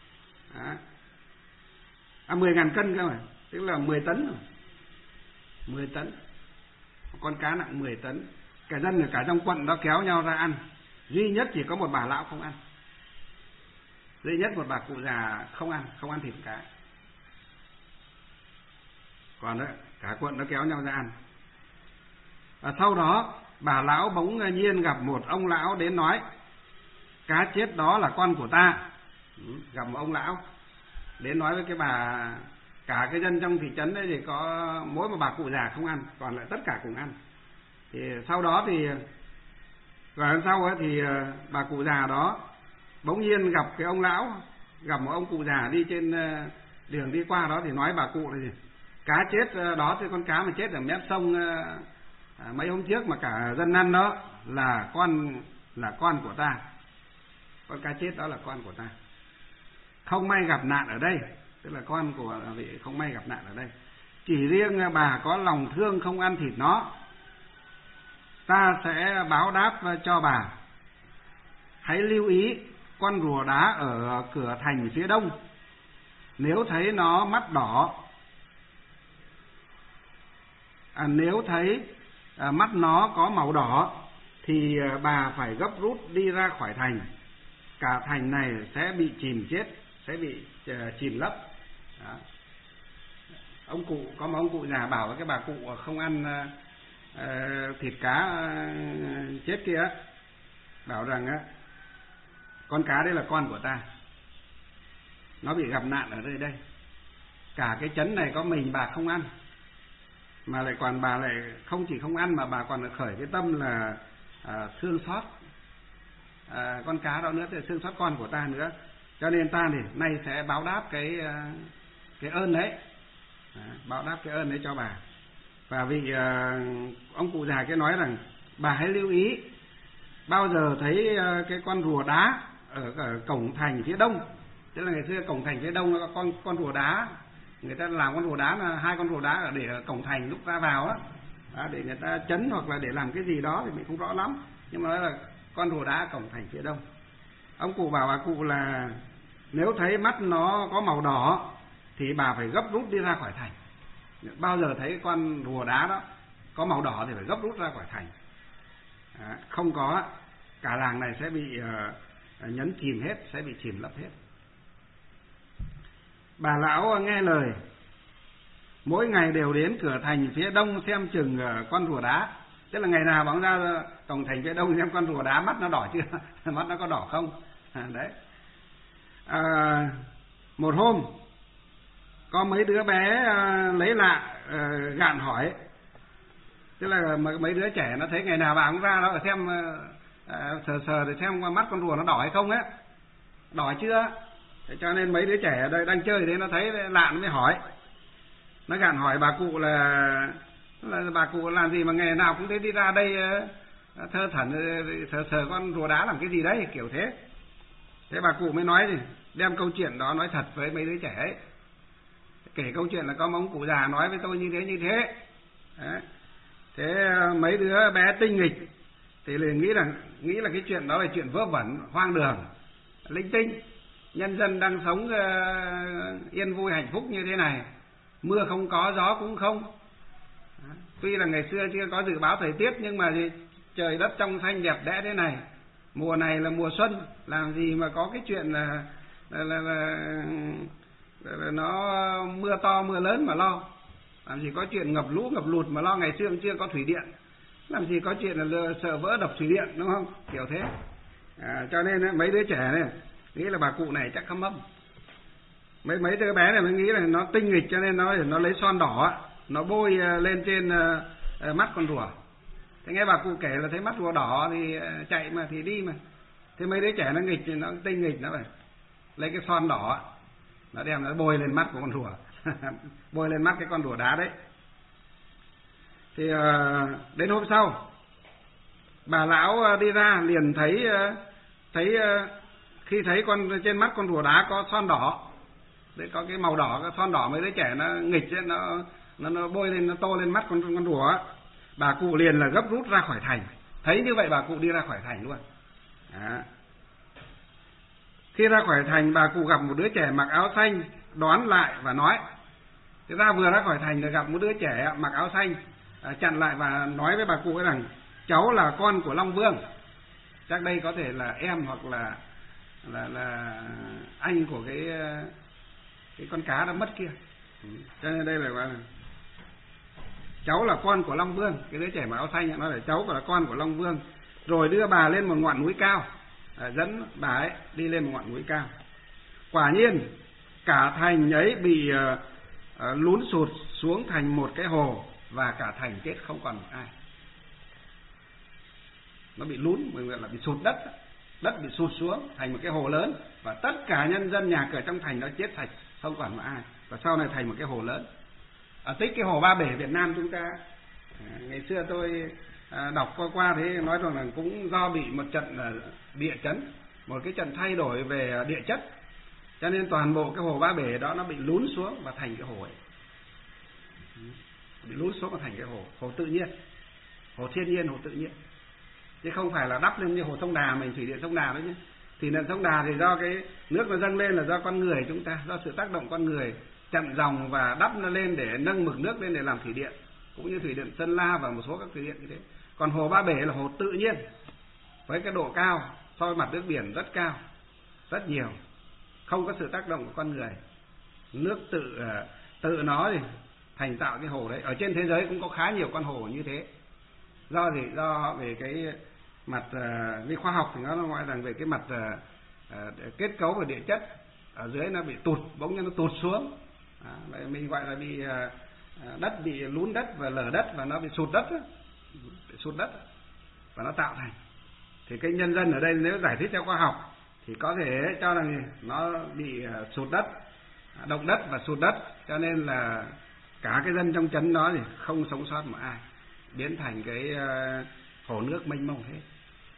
10.000 cân cơ mà, tức là 10 tấn rồi. 10 tấn. Con cá nặng 10 tấn. Cả dân ở cả trong quận đó kéo nhau ra ăn. Duy nhất chỉ có một bà lão không ăn. Duy nhất một bà cụ già không ăn thịt cá. Còn đó, cả quận nó kéo nhau ra ăn. Sau đó bà lão bỗng nhiên gặp một ông lão đến nói: cá chết đó là con của ta. Gặp một ông lão đến nói với cái bà, cả cái dân trong thị trấn đấy thì có mỗi một bà cụ già không ăn, còn lại tất cả cùng ăn. Thì sau đó thì và hôm sau ấy thì bà cụ già đó bỗng nhiên gặp cái ông lão, gặp một ông cụ già đi trên đường đi qua đó, thì nói bà cụ là gì? Cá chết đó, thì con cá mà chết ở mép sông mấy hôm trước mà cả dân ăn đó là con của ta. Con cá chết đó là con của ta. không may gặp nạn ở đây, tức là con của vị không may gặp nạn ở đây. Chỉ riêng bà có lòng thương không ăn thịt nó, ta sẽ báo đáp cho bà. Hãy lưu ý con rùa đá ở cửa thành phía đông, nếu thấy nó mắt đỏ, nếu thấy mắt nó có màu đỏ thì bà phải gấp rút đi ra khỏi thành. Cả thành này sẽ bị chìm chết, sẽ bị chìm lấp. Đó. Ông cụ, có một ông cụ già bảo với cái bà cụ không ăn thịt cá chết kia, bảo rằng con cá đây là con của ta, nó bị gặp nạn ở đây. Cả cái trấn này có mình bà không ăn, mà lại còn bà lại không chỉ không ăn mà bà còn khởi cái tâm là thương xót con cá đó nữa, thương xót con của ta nữa, cho nên ta thì nay sẽ báo đáp cái ơn đấy, báo đáp cái ơn đấy cho bà. Và vị ông cụ già cái nói rằng bà hãy lưu ý, bao giờ thấy cái con rùa đá ở cổng thành phía đông, tức là ngày xưa cổng thành phía đông nó có con rùa đá, người ta làm con rùa đá là 2 con rùa đá để ở cổng thành lúc ra vào á, để người ta trấn hoặc là để làm cái gì đó thì mình không rõ lắm, nhưng mà đó là con rùa đá cổng thành phía đông. Ông cụ bảo bà cụ là nếu thấy mắt nó có màu đỏ thì bà phải gấp rút đi ra khỏi thành. Bao giờ thấy con rùa đá đó có màu đỏ thì phải gấp rút ra khỏi thành, không có cả làng này sẽ bị nhấn chìm hết, sẽ bị chìm lấp hết. Bà lão nghe lời, mỗi ngày đều đến cửa thành phía đông xem chừng con rùa đá, tức là ngày nào bóng ra cổng thành phía đông xem con rùa đá mắt nó đỏ chưa, mắt nó có đỏ không. Đấy. Một hôm có mấy đứa bé lấy lạ gạn hỏi, tức là mấy đứa trẻ nó thấy ngày nào bà cũng ra đó xem sờ để xem mắt con rùa nó đỏ hay không á, đỏ chưa. Thế cho nên mấy đứa trẻ ở đây đang chơi thế nó thấy lạ nó mới hỏi, nó gạn hỏi bà cụ là bà cụ làm gì mà ngày nào cũng thấy đi ra đây thơ thẩn sờ con rùa đá làm cái gì đấy, kiểu thế. Thế bà cụ mới nói gì, đem câu chuyện đó nói thật với mấy đứa trẻ ấy, kể câu chuyện là có một ông cụ già nói với tôi như thế. Đấy. Thế mấy đứa bé tinh nghịch thì liền nghĩ là cái chuyện đó là chuyện vớ vẩn, hoang đường, linh tinh. Nhân dân đang sống yên vui hạnh phúc như thế này, mưa không có, gió cũng không. Tuy là ngày xưa chưa có dự báo thời tiết, nhưng mà trời đất trong xanh đẹp đẽ thế này, mùa này là mùa xuân, làm gì mà có cái chuyện là nó mưa to mưa lớn mà lo, làm gì có chuyện ngập lũ ngập lụt mà lo. Ngày xưa cũng chưa có thủy điện, làm gì có chuyện là sợ vỡ đập thủy điện, đúng không, kiểu thế. Cho nên mấy đứa trẻ này nghĩ là bà cụ này chắc khăm âm. Mấy đứa bé này mới nghĩ là nó tinh nghịch, cho nên nó lấy son đỏ nó bôi lên trên mắt con rùa. Thế nghe bà cụ kể là thấy mắt rùa đỏ thì chạy mà, thì đi mà. Thế mấy đứa trẻ nó nghịch, nó tinh nghịch, nó phải lấy cái son đỏ nó đem nó bôi lên mắt của con rùa bôi lên mắt cái con rùa đá đấy. Thì đến hôm sau bà lão đi ra liền thấy khi thấy trên mắt con rùa đá có son đỏ đấy, có cái màu đỏ, cái son đỏ, mấy đứa trẻ nó nghịch ấy, nó bôi lên, nó tô lên mắt con rùa. Bà cụ liền là gấp rút ra khỏi thành. Thấy như vậy bà cụ đi ra khỏi thành luôn. Đó. Khi ra khỏi thành, bà cụ gặp một đứa trẻ mặc áo xanh, đón lại và nói. Thế ra vừa ra khỏi thành thì gặp một đứa trẻ mặc áo xanh, chặn lại và nói với bà cụ rằng cháu là con của Long Vương. Chắc đây có thể là em hoặc là anh của cái con cá đã mất kia. Cho nên đây là cháu là con của Long Vương. Cái đứa trẻ mặc áo xanh nói là cháu là con của Long Vương. Rồi đưa bà lên một ngọn núi cao, dẫn bà ấy đi lên một ngọn núi cao. Quả nhiên cả thành ấy bị lún sụt xuống thành một cái hồ, và cả thành chết không còn ai. Nó bị lún, mình gọi là bị sụt đất bị sụt xuống thành một cái hồ lớn, và tất cả nhân dân nhà cửa trong thành nó chết sạch, không còn ai. Và sau này thành một cái hồ lớn. Ở tích cái hồ Ba Bể Việt Nam chúng ta, ngày xưa tôi đọc qua thế, nói rằng là cũng do bị một trận địa chấn, một cái trận thay đổi về địa chất, cho nên toàn bộ cái hồ Ba Bể đó nó bị lún xuống và thành cái hồ ấy, bị lún xuống và thành cái hồ tự nhiên, hồ thiên nhiên, hồ tự nhiên, chứ không phải là đắp lên như hồ Sông Đà mình, thủy điện Sông Đà đấy nhé. Thủy điện Sông Đà thì do cái nước nó dâng lên là do con người chúng ta, do sự tác động con người chặn dòng và đắp nó lên để nâng mực nước lên để làm thủy điện, cũng như thủy điện Sơn La và một số các thủy điện như thế. Còn hồ Ba Bể là hồ tự nhiên với cái độ cao so với mặt nước biển rất cao, rất nhiều, không có sự tác động của con người, nước tự nó thì thành tạo cái hồ đấy. Ở trên thế giới cũng có khá nhiều con hồ như thế. Do gì? Do về cái mặt về khoa học thì nó gọi rằng về cái mặt kết cấu và địa chất ở dưới nó bị tụt, bỗng nhiên nó tụt xuống. Mình gọi là bị đất bị lún đất và lở đất và nó bị sụt đất và nó tạo thành. Thì cái nhân dân ở đây nếu giải thích theo khoa học thì có thể cho rằng nó bị sụt đất, động đất và sụt đất, cho nên là cả cái dân trong trấn đó thì không sống sót một ai, biến thành cái hồ nước mênh mông hết.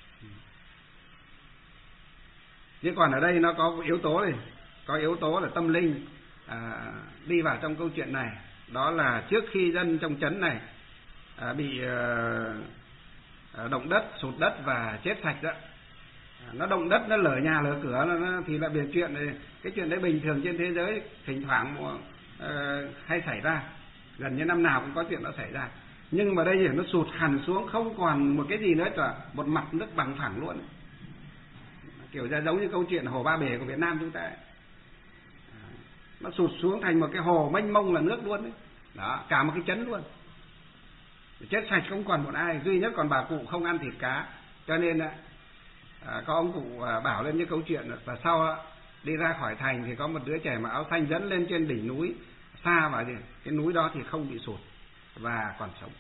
Chứ còn ở đây nó có yếu tố này, có yếu tố là tâm linh đi vào trong câu chuyện này. Đó là trước khi dân trong trấn này bị động đất, sụt đất và chết sạch đó, nó động đất, nó lở nhà lở cửa nó thì là việc chuyện này, cái chuyện đấy bình thường trên thế giới, thỉnh thoảng hay xảy ra, gần như năm nào cũng có chuyện đó xảy ra. Nhưng mà đây thì nó sụt hẳn xuống, không còn một cái gì nữa cả, một mặt nước bằng phẳng luôn, kiểu ra giống như câu chuyện hồ Ba Bể của Việt Nam chúng ta. Nó sụt xuống thành một cái hồ mênh mông là nước luôn đấy. Đó, cả một cái trấn luôn, chết sạch không còn một ai, duy nhất còn bà cụ không ăn thịt cá. Cho nên có ông cụ bảo lên cái câu chuyện là sau đi ra khỏi thành thì có một đứa trẻ mặc áo xanh dẫn lên trên đỉnh núi xa, và cái núi đó thì không bị sụt và còn sống.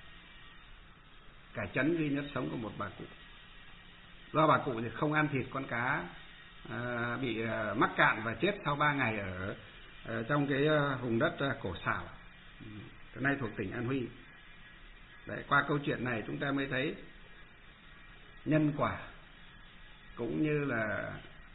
Cả trấn duy nhất sống có một bà cụ. Do bà cụ thì không ăn thịt con cá, bị mắc cạn và chết sau 3 ngày ở trong cái vùng đất Cổ Xảo, cái nay thuộc tỉnh An Huy. Đấy, qua câu chuyện này chúng ta mới thấy nhân quả cũng như là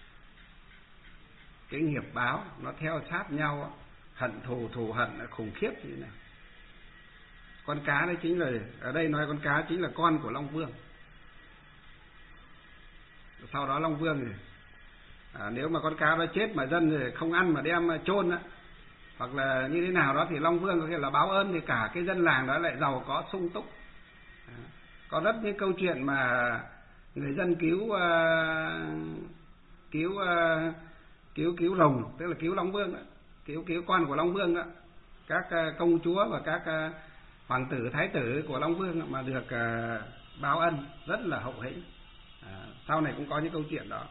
cái nghiệp báo nó theo sát nhau, hận thù hận khủng khiếp như thế này. Con cá đấy chính là, ở đây nói con cá chính là con của Long Vương. Sau đó Long Vương thì nếu mà con cá đó chết mà dân thì không ăn mà đem chôn á, hoặc là như thế nào đó, thì Long Vương có nghĩa là báo ơn, thì cả cái dân làng đó lại giàu có sung túc. Có rất những câu chuyện mà người dân cứu rồng, tức là cứu Long Vương đó, cứu con của Long Vương đó, các công chúa và các hoàng tử thái tử của Long Vương mà được báo ân rất là hậu hĩnh. Sau này cũng có những câu chuyện đó.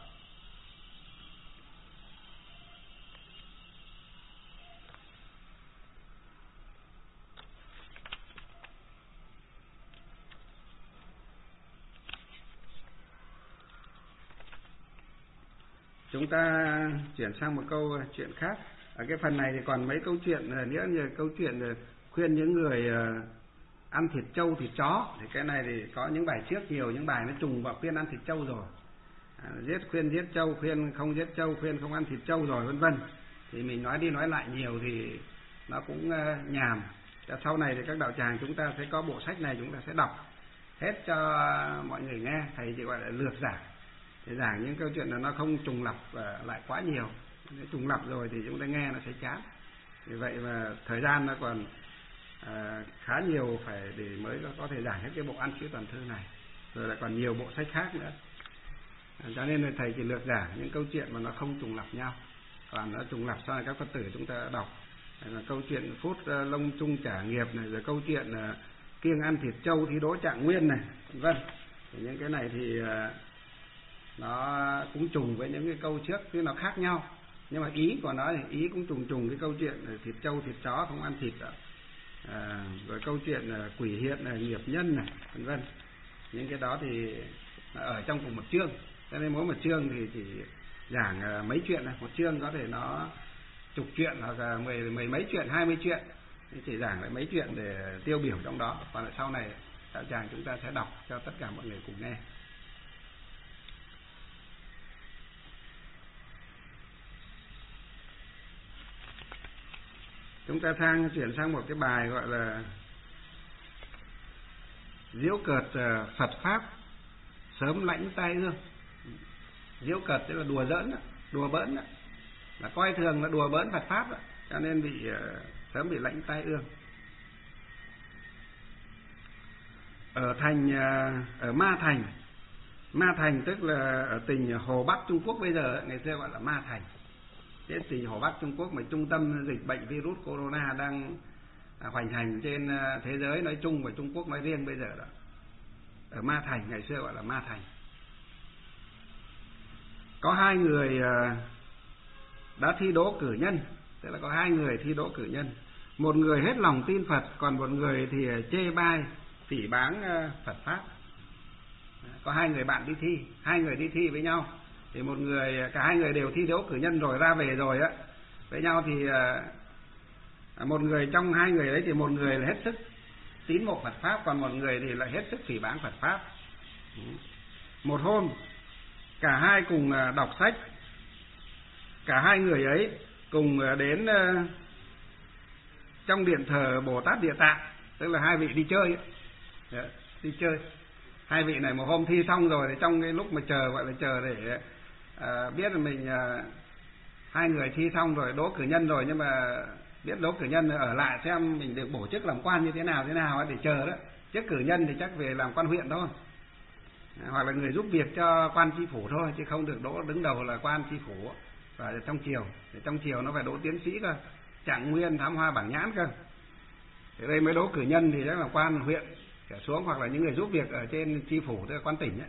Chúng ta chuyển sang một câu chuyện khác. Ở cái phần này thì còn mấy câu chuyện nữa, như câu chuyện khuyên những người ăn thịt trâu thịt chó. Thì cái này thì có những bài trước nhiều những bài nó trùng vào khuyên ăn thịt trâu rồi, khuyên giết trâu, khuyên không giết trâu, khuyên không ăn thịt trâu rồi vân vân. Thì mình nói đi nói lại nhiều thì nó cũng nhàm. Sau này thì các đạo tràng chúng ta sẽ có bộ sách này, chúng ta sẽ đọc hết cho mọi người nghe. Thầy chỉ gọi là lược giảng, để giảng những câu chuyện là nó không trùng lặp lại quá nhiều. Nếu trùng lặp rồi thì chúng ta nghe nó sẽ chán. Vì vậy mà thời gian nó còn khá nhiều phải để mới có thể giảng hết cái bộ An Sĩ Toàn Thư này, rồi lại còn nhiều bộ sách khác nữa. Cho nên là thầy chỉ lược giảng những câu chuyện mà nó không trùng lặp nhau, còn nó trùng lặp sau này các Phật tử chúng ta đọc. Là câu chuyện phút lông chung trả nghiệp này, rồi câu chuyện kiêng ăn thịt trâu thi đỗ Trạng Nguyên này, vân. Những cái này thì nó cũng trùng với những cái câu trước, chứ nó khác nhau, nhưng mà ý của nó thì ý cũng trùng cái câu chuyện thịt trâu thịt chó không ăn thịt đó. Rồi câu chuyện quỷ hiện này, nghiệp nhân này, vân vân. Những cái đó thì ở trong cùng một chương, cho nên mỗi một chương thì chỉ giảng mấy chuyện này. Một chương có thể nó chục chuyện hoặc là mười mấy chuyện, 20 chuyện, chỉ giảng lại mấy chuyện để tiêu biểu trong đó. Còn lại sau này đạo tràng chúng ta sẽ đọc cho tất cả mọi người cùng nghe. Chúng ta chuyển sang một cái bài gọi là giễu cợt Phật Pháp sớm lãnh tai ương. Giễu cợt tức là đùa giỡn, đùa bỡn, là coi thường, là đùa bỡn Phật Pháp, cho nên sớm bị lãnh tai ương. Ở Ma Thành tức là ở tỉnh Hồ Bắc Trung Quốc bây giờ, ngày xưa gọi là Ma Thành. Cái tỉnh Hồ Bắc Trung Quốc mà trung tâm dịch bệnh virus corona đang hoành hành trên thế giới nói chung và Trung Quốc nói riêng bây giờ đó. Ở Ma Thành, ngày xưa gọi là Ma Thành. Có 2 người đã thi đỗ cử nhân, tức là có 2 người thi đỗ cử nhân. Một người hết lòng tin Phật, còn một người thì chê bai, phỉ báng Phật Pháp. Có 2 người bạn đi thi, 2 người đi thi với nhau. Thì cả 2 người đều thi đỗ cử nhân rồi, ra về rồi á. Với nhau thì một người trong 2 người đấy thì một người là hết sức tín mộ Phật Pháp, còn một người thì lại hết sức phỉ báng Phật Pháp. Một hôm cả hai cùng đọc sách, cả 2 người ấy cùng đến trong điện thờ Bồ Tát Địa Tạng, tức là 2 vị đi chơi ấy. Đi chơi. 2 vị này một hôm thi xong rồi thì trong cái lúc mà chờ, gọi là chờ để biết là mình 2 người thi xong rồi đỗ cử nhân rồi, nhưng mà biết đỗ cử nhân ở lại xem mình được bổ chức làm quan như thế nào ấy, để chờ đó. Chứ cử nhân thì chắc về làm quan huyện thôi, hoặc là người giúp việc cho quan tri phủ thôi, chứ không được đỗ đứng đầu là quan tri phủ và trong triều. Thì trong triều nó phải đỗ tiến sĩ cơ, trạng nguyên, thám hoa, bảng nhãn cơ. Thì đây mới đỗ cử nhân thì chắc là quan huyện trở xuống, hoặc là những người giúp việc ở trên tri phủ, tức là quan tỉnh ấy.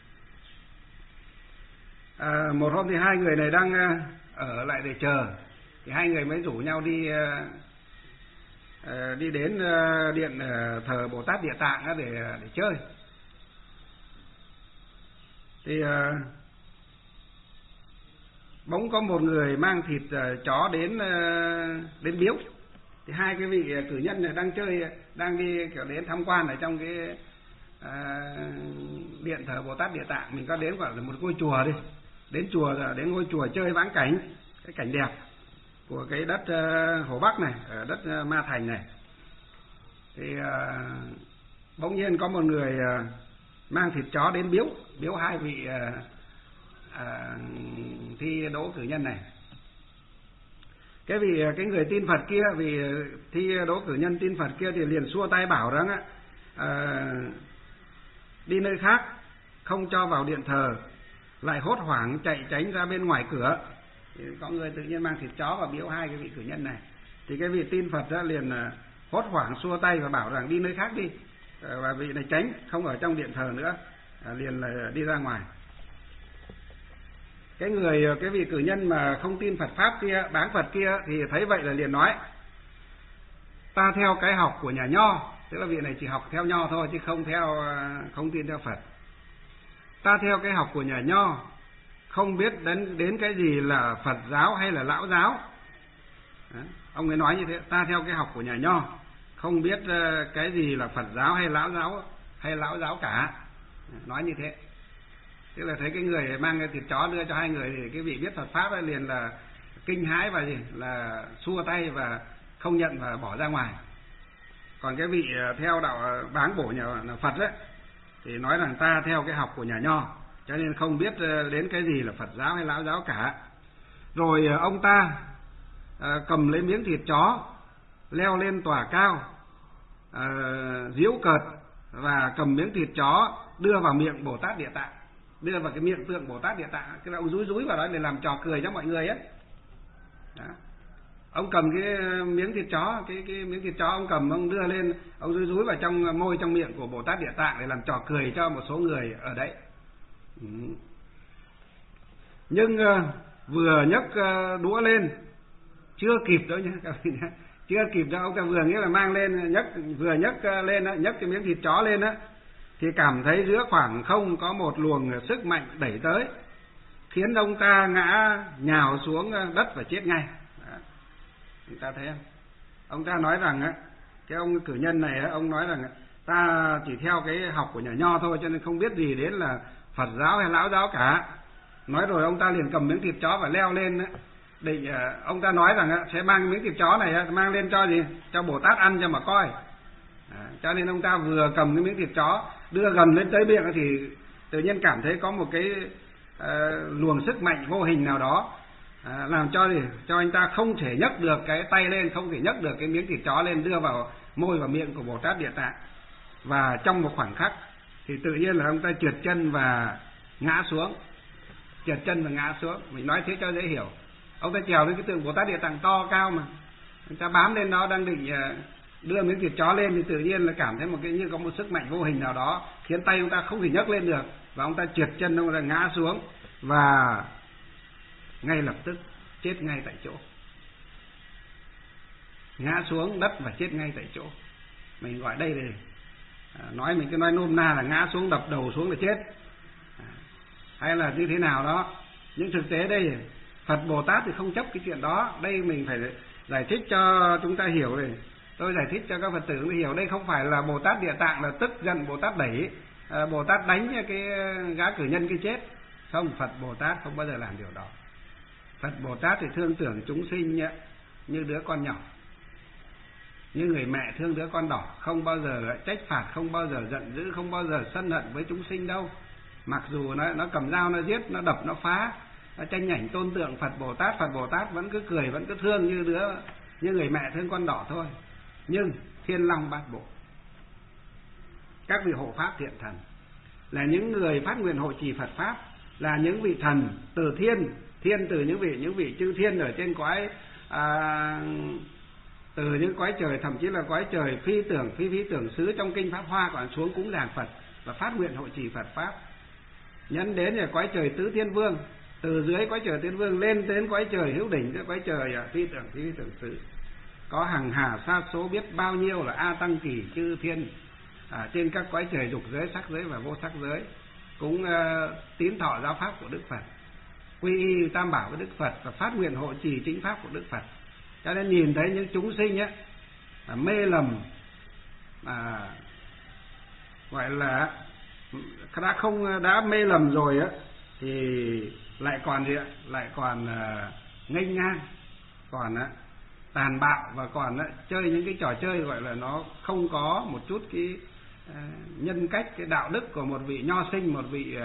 Một hôm thì 2 người này đang ở lại để chờ, thì 2 người mới rủ nhau đi đến điện thờ Bồ Tát Địa Tạng để chơi. Thì bỗng có một người mang thịt chó đến biếu. Thì 2 cái vị cử nhân này đang chơi, đang đi kiểu đến tham quan ở trong cái điện thờ Bồ Tát Địa Tạng. Mình có đến gọi là một ngôi chùa đi, đến ngôi chùa chơi vãng cảnh, cái cảnh đẹp của cái đất Hồ Bắc này, ở đất Ma Thành này. Thì bỗng nhiên có một người mang thịt chó đến biếu 2 vị thi đỗ cử nhân này. Cái người tin Phật kia, vì thi đỗ cử nhân tin Phật kia thì liền xua tay bảo rằng đi nơi khác, không cho vào điện thờ, lại hốt hoảng chạy tránh ra bên ngoài cửa. Thì có người tự nhiên mang thịt chó và biếu 2 cái vị cử nhân này. Thì cái vị tin Phật đó liền hốt hoảng xua tay và bảo rằng đi nơi khác đi, và vị này tránh, không ở trong điện thờ nữa, liền là đi ra ngoài. Cái vị cử nhân mà không tin Phật Pháp kia, báng Phật kia thì thấy vậy là liền nói: ta theo cái học của nhà Nho, tức là vị này chỉ học theo Nho thôi chứ không tin theo Phật. Ta theo cái học của nhà Nho, không biết đến cái gì là Phật giáo hay là Lão giáo. Ông ấy nói như thế: ta theo cái học của nhà Nho, không biết cái gì là Phật giáo hay Lão giáo cả. Nói như thế. Tức là thấy cái người mang cái thịt chó đưa cho 2 người thì cái vị biết Phật Pháp ấy liền là kinh hãi và là xua tay và không nhận và bỏ ra ngoài. Còn cái vị theo đạo báng bổ nhà Phật ấy thì nói rằng ta theo cái học của nhà Nho, cho nên không biết đến cái gì là Phật giáo hay Lão giáo cả. Rồi ông ta cầm lấy miếng thịt chó, leo lên tòa cao, giễu cợt và cầm miếng thịt chó đưa vào miệng Bồ Tát Địa Tạng, đưa vào cái miệng tượng Bồ Tát Địa Tạng. Cái ông rúi vào đó để làm trò cười cho mọi người ấy. Đó. Ông cầm cái miếng thịt chó, cái miếng thịt chó ông cầm, ông đưa lên, ông rúi vào trong môi, trong miệng của Bồ Tát Địa Tạng để làm trò cười cho một số người ở đấy. Nhưng vừa nhấc đũa lên, chưa kịp đâu nhá các vị nhá, chưa kịp đâu, ông ta vừa nghĩa là mang lên, vừa nhấc lên, nhấc cái miếng thịt chó lên á, thì cảm thấy giữa khoảng không có một luồng sức mạnh đẩy tới, khiến ông ta ngã nhào xuống đất và chết ngay. Đó. Chúng ta thấy không? Ông ta nói rằng á, cái ông cử nhân này á, ông nói rằng ta chỉ theo cái học của nhà Nho thôi, cho nên không biết gì đến là Phật giáo hay Lão giáo cả. Nói rồi ông ta liền cầm miếng thịt chó và leo lên á, định ông ta nói rằng sẽ mang miếng thịt chó này mang lên cho gì, cho Bồ Tát ăn cho mà coi. Cho nên ông ta vừa cầm cái miếng thịt chó đưa gần lên tới miệng thì tự nhiên cảm thấy có một cái luồng sức mạnh vô hình nào đó làm cho anh ta không thể nhấc được cái tay lên, không thể nhấc được cái miếng thịt chó lên đưa vào môi và miệng của Bồ Tát Địa Tạng. Và trong một khoảnh khắc thì tự nhiên là ông ta trượt chân và ngã xuống. Trượt chân và ngã xuống, mình nói thế cho dễ hiểu. Ông ta trèo lên cái tượng Bồ Tát Địa Tạng to cao mà, ông ta bám lên đó đang định đưa miếng thịt chó lên thì tự nhiên là cảm thấy một cái như có một sức mạnh vô hình nào đó khiến tay ông ta không thể nhấc lên được, và ông ta trượt chân, ông ta ngã xuống và ngay lập tức chết ngay tại chỗ. Ngã xuống đất và chết ngay tại chỗ. Mình gọi đây là nói, mình cứ nói nôm na là ngã xuống đập đầu xuống là chết, hay là như thế nào đó. Nhưng thực tế đây Phật Bồ Tát thì không chấp cái chuyện đó. Đây mình phải giải thích cho chúng ta hiểu này. Tôi giải thích cho các Phật tử hiểu, đây không phải là Bồ Tát Địa Tạng là tức giận Bồ Tát đẩy Bồ Tát đánh cái gã cử nhân cái chết. Không, Phật Bồ Tát không bao giờ làm điều đó. Phật Bồ Tát thì thương tưởng chúng sinh như đứa con nhỏ, như người mẹ thương đứa con đỏ, không bao giờ trách phạt, không bao giờ giận dữ, không bao giờ sân hận với chúng sinh đâu. Mặc dù nó cầm dao nó giết, nó đập, nó phá, nó tranh ảnh tôn tượng Phật Bồ Tát vẫn cứ cười, vẫn cứ thương như người mẹ thương con đỏ thôi. Nhưng Thiên Long Bát Bộ, các vị hộ pháp thiện thần là những người phát nguyện hộ trì Phật pháp, là những vị thần từ thiên từ những vị chư thiên ở trên cõi từ những cõi trời, thậm chí là cõi trời phi tưởng xứ trong kinh Pháp Hoa còn xuống cúng dường Phật và phát nguyện hộ trì Phật pháp. Nhấn đến là cõi trời tứ thiên vương, từ dưới cõi trời thiên vương lên đến cõi trời hữu đỉnh, tới cõi trời phi tưởng xứ, có hàng hà sa số biết bao nhiêu là A Tăng Kỳ chư thiên trên các cõi trời dục giới, sắc giới và vô sắc giới cũng tín thọ giáo pháp của Đức Phật, quy y tam bảo của Đức Phật và phát nguyện hộ trì chính pháp của Đức Phật. Cho nên nhìn thấy những chúng sinh mê lầm, gọi là đã mê lầm rồi thì lại còn nghênh ngang, còn tàn bạo, và còn chơi những cái trò chơi gọi là nó không có một chút cái nhân cách, cái đạo đức của một vị nho sinh, một vị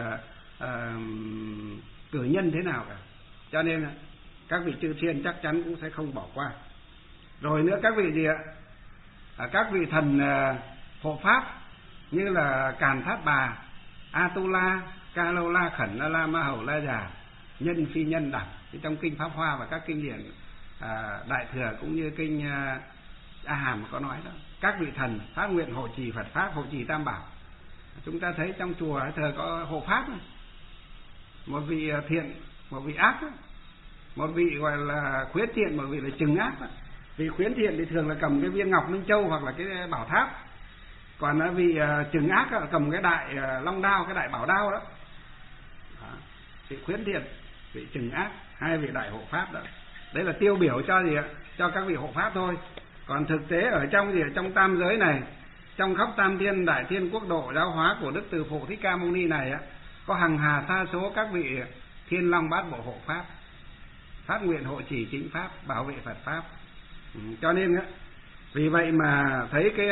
cử nhân thế nào cả. Cho nên các vị chư thiên chắc chắn cũng sẽ không bỏ qua. Rồi nữa các vị gì các vị thần hộ pháp như là Càn Thát Bà, Atula, Ca Lô La, Khẩn La La, Ma Hầu La Già, nhân phi nhân đẳng trong kinh Pháp Hoa và các kinh điển Đại Thừa cũng như kinh A Hàm có nói đó. Các vị thần phát nguyện hộ trì Phật pháp, hộ trì tam bảo. Chúng ta thấy trong chùa thờ có hộ pháp, một vị thiện, một vị ác, một vị gọi là khuyến thiện, một vị là trừng ác. Vị khuyến thiện thì thường là cầm cái viên ngọc minh châu hoặc là cái bảo tháp, còn vị trừng ác là cầm cái đại long đao, cái đại bảo đao đó. Vị khuyến thiện, vị trừng ác, hai vị đại hộ pháp đó. Đấy là tiêu biểu cho cho các vị hộ pháp thôi. Còn thực tế ở trong tam giới này, trong khắp tam thiên đại thiên quốc độ giáo hóa của Đức Từ Phụ Thích Ca Mâu Ni này có hằng hà sa số các vị Thiên Long Bát Bộ hộ pháp, phát nguyện hộ trì chính pháp, bảo vệ Phật pháp. Cho nên vì vậy mà thấy cái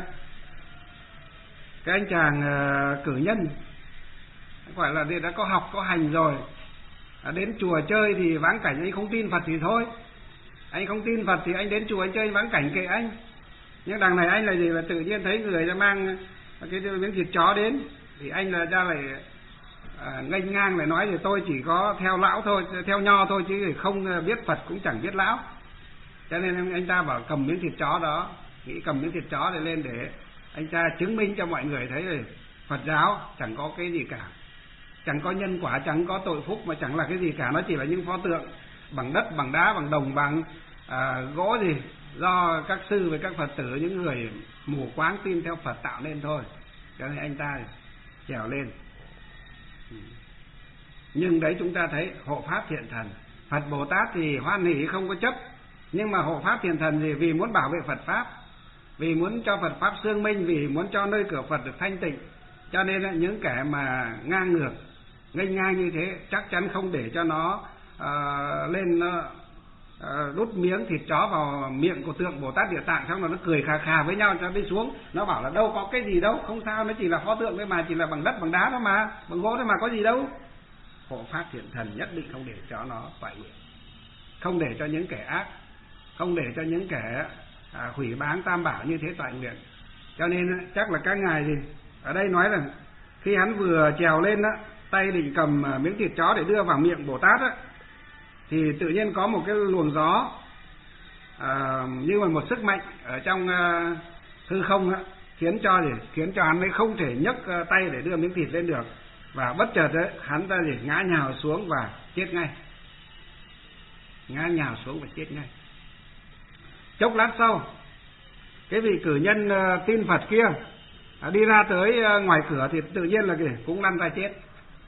anh chàng cử nhân gọi là đã có học có hành rồi, đến chùa chơi thì vãng cảnh, anh không tin Phật thì thôi, anh không tin Phật thì anh đến chùa anh chơi vãng cảnh kệ anh. Nhưng đằng này anh là gì, là tự nhiên thấy người ta mang cái miếng thịt chó đến thì anh là ra lại nghênh ngang lại nói thì tôi chỉ có theo lão thôi, theo nho thôi, chứ không biết Phật cũng chẳng biết lão. Cho nên anh ta bảo cầm miếng thịt chó đó, nghĩ cầm miếng thịt chó này lên để anh ta chứng minh cho mọi người thấy rồi Phật giáo chẳng có cái gì cả, chẳng có nhân quả, chẳng có tội phúc, mà chẳng là cái gì cả, nó chỉ là những pho tượng bằng đất, bằng đá, bằng đồng, bằng gỗ gì do các sư với các Phật tử, những người mù quáng tin theo Phật tạo nên thôi. Cho nên anh ta trèo lên. Nhưng đấy chúng ta thấy hộ pháp thiện thần, Phật Bồ Tát thì hoan hỷ không có chấp, nhưng mà hộ pháp thiện thần thì vì muốn bảo vệ Phật pháp, vì muốn cho Phật pháp xương minh, vì muốn cho nơi cửa Phật được thanh tịnh, cho nên là những kẻ mà ngang ngược, nghênh ngang như thế chắc chắn không để cho nó lên nó đút miếng thịt chó vào miệng của tượng Bồ Tát Địa Tạng, xong rồi nó cười khà khà với nhau cho đi xuống, nó bảo là đâu có cái gì đâu, không sao, nó chỉ là pho tượng thôi mà, chỉ là bằng đất bằng đá thôi mà, bằng gỗ thôi mà, có gì đâu. Hộ Pháp Thiện Thần nhất định không để cho nó phải nguyện, không để cho những kẻ ác, không để cho những kẻ hủy báng tam bảo như thế toại nguyện. Cho nên chắc là các ngài gì ở đây nói là khi hắn vừa trèo lên đó, tay định cầm miếng thịt chó để đưa vào miệng Bồ Tát á, thì tự nhiên có một cái luồng gió như là một sức mạnh ở trong hư không á, khiến cho hắn ấy không thể nhấc tay để đưa miếng thịt lên được, và bất chợt đấy hắn ta ngã nhào xuống và chết ngay, ngã nhào xuống và chết ngay. Chốc lát sau, cái vị cử nhân tin Phật kia đi ra tới ngoài cửa thì tự nhiên là cũng lăn ra chết.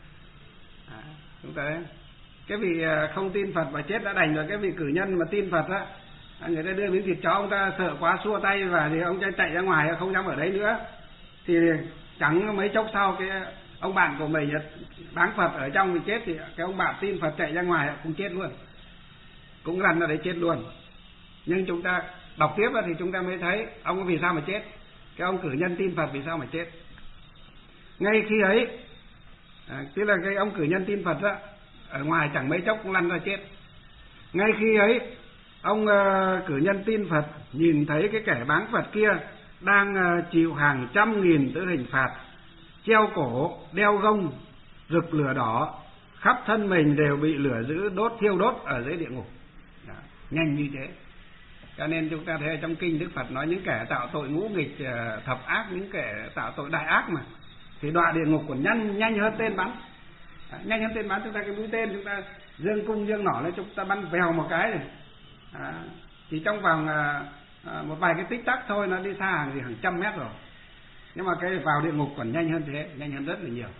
Chúng ta thấy cái vị không tin Phật và chết đã đành rồi, cái vị cử nhân mà tin Phật á, người ta đưa miếng thịt chó, ông ta sợ quá xua tay và thì ông ta chạy ra ngoài, không dám ở đấy nữa. Thì chẳng mấy chốc sau, cái ông bạn của mình báng Phật ở trong thì chết, thì cái ông bạn tin Phật chạy ra ngoài cũng chết luôn, cũng lăn ra đấy chết luôn. Nhưng chúng ta đọc tiếp thì chúng ta mới thấy ông vì sao mà chết, cái ông cử nhân tin Phật vì sao mà chết. Ngay khi ấy, tức là cái ông cử nhân tin Phật đó, ở ngoài chẳng mấy chốc cũng lăn ra chết. Ngay khi ấy, ông cử nhân tin Phật nhìn thấy cái kẻ báng Phật kia đang chịu hàng trăm nghìn tử hình phạt, treo cổ, đeo gông, rực lửa đỏ, khắp thân mình đều bị lửa dữ thiêu đốt ở dưới địa ngục. Đó, nhanh như thế. Cho nên chúng ta thấy ở trong kinh Đức Phật nói những kẻ tạo tội ngũ nghịch thập ác, những kẻ tạo tội đại ác mà, thì đọa địa ngục còn nhanh hơn tên bắn. Nhanh hơn tên bắn, chúng ta cái mũi tên chúng ta dương cung dương nỏ lên, chúng ta bắn vèo một cái này, chỉ trong vòng một vài cái tích tắc thôi, nó đi xa hàng trăm mét rồi. Nhưng mà cái vào địa ngục còn nhanh hơn thế, nhanh hơn rất là nhiều.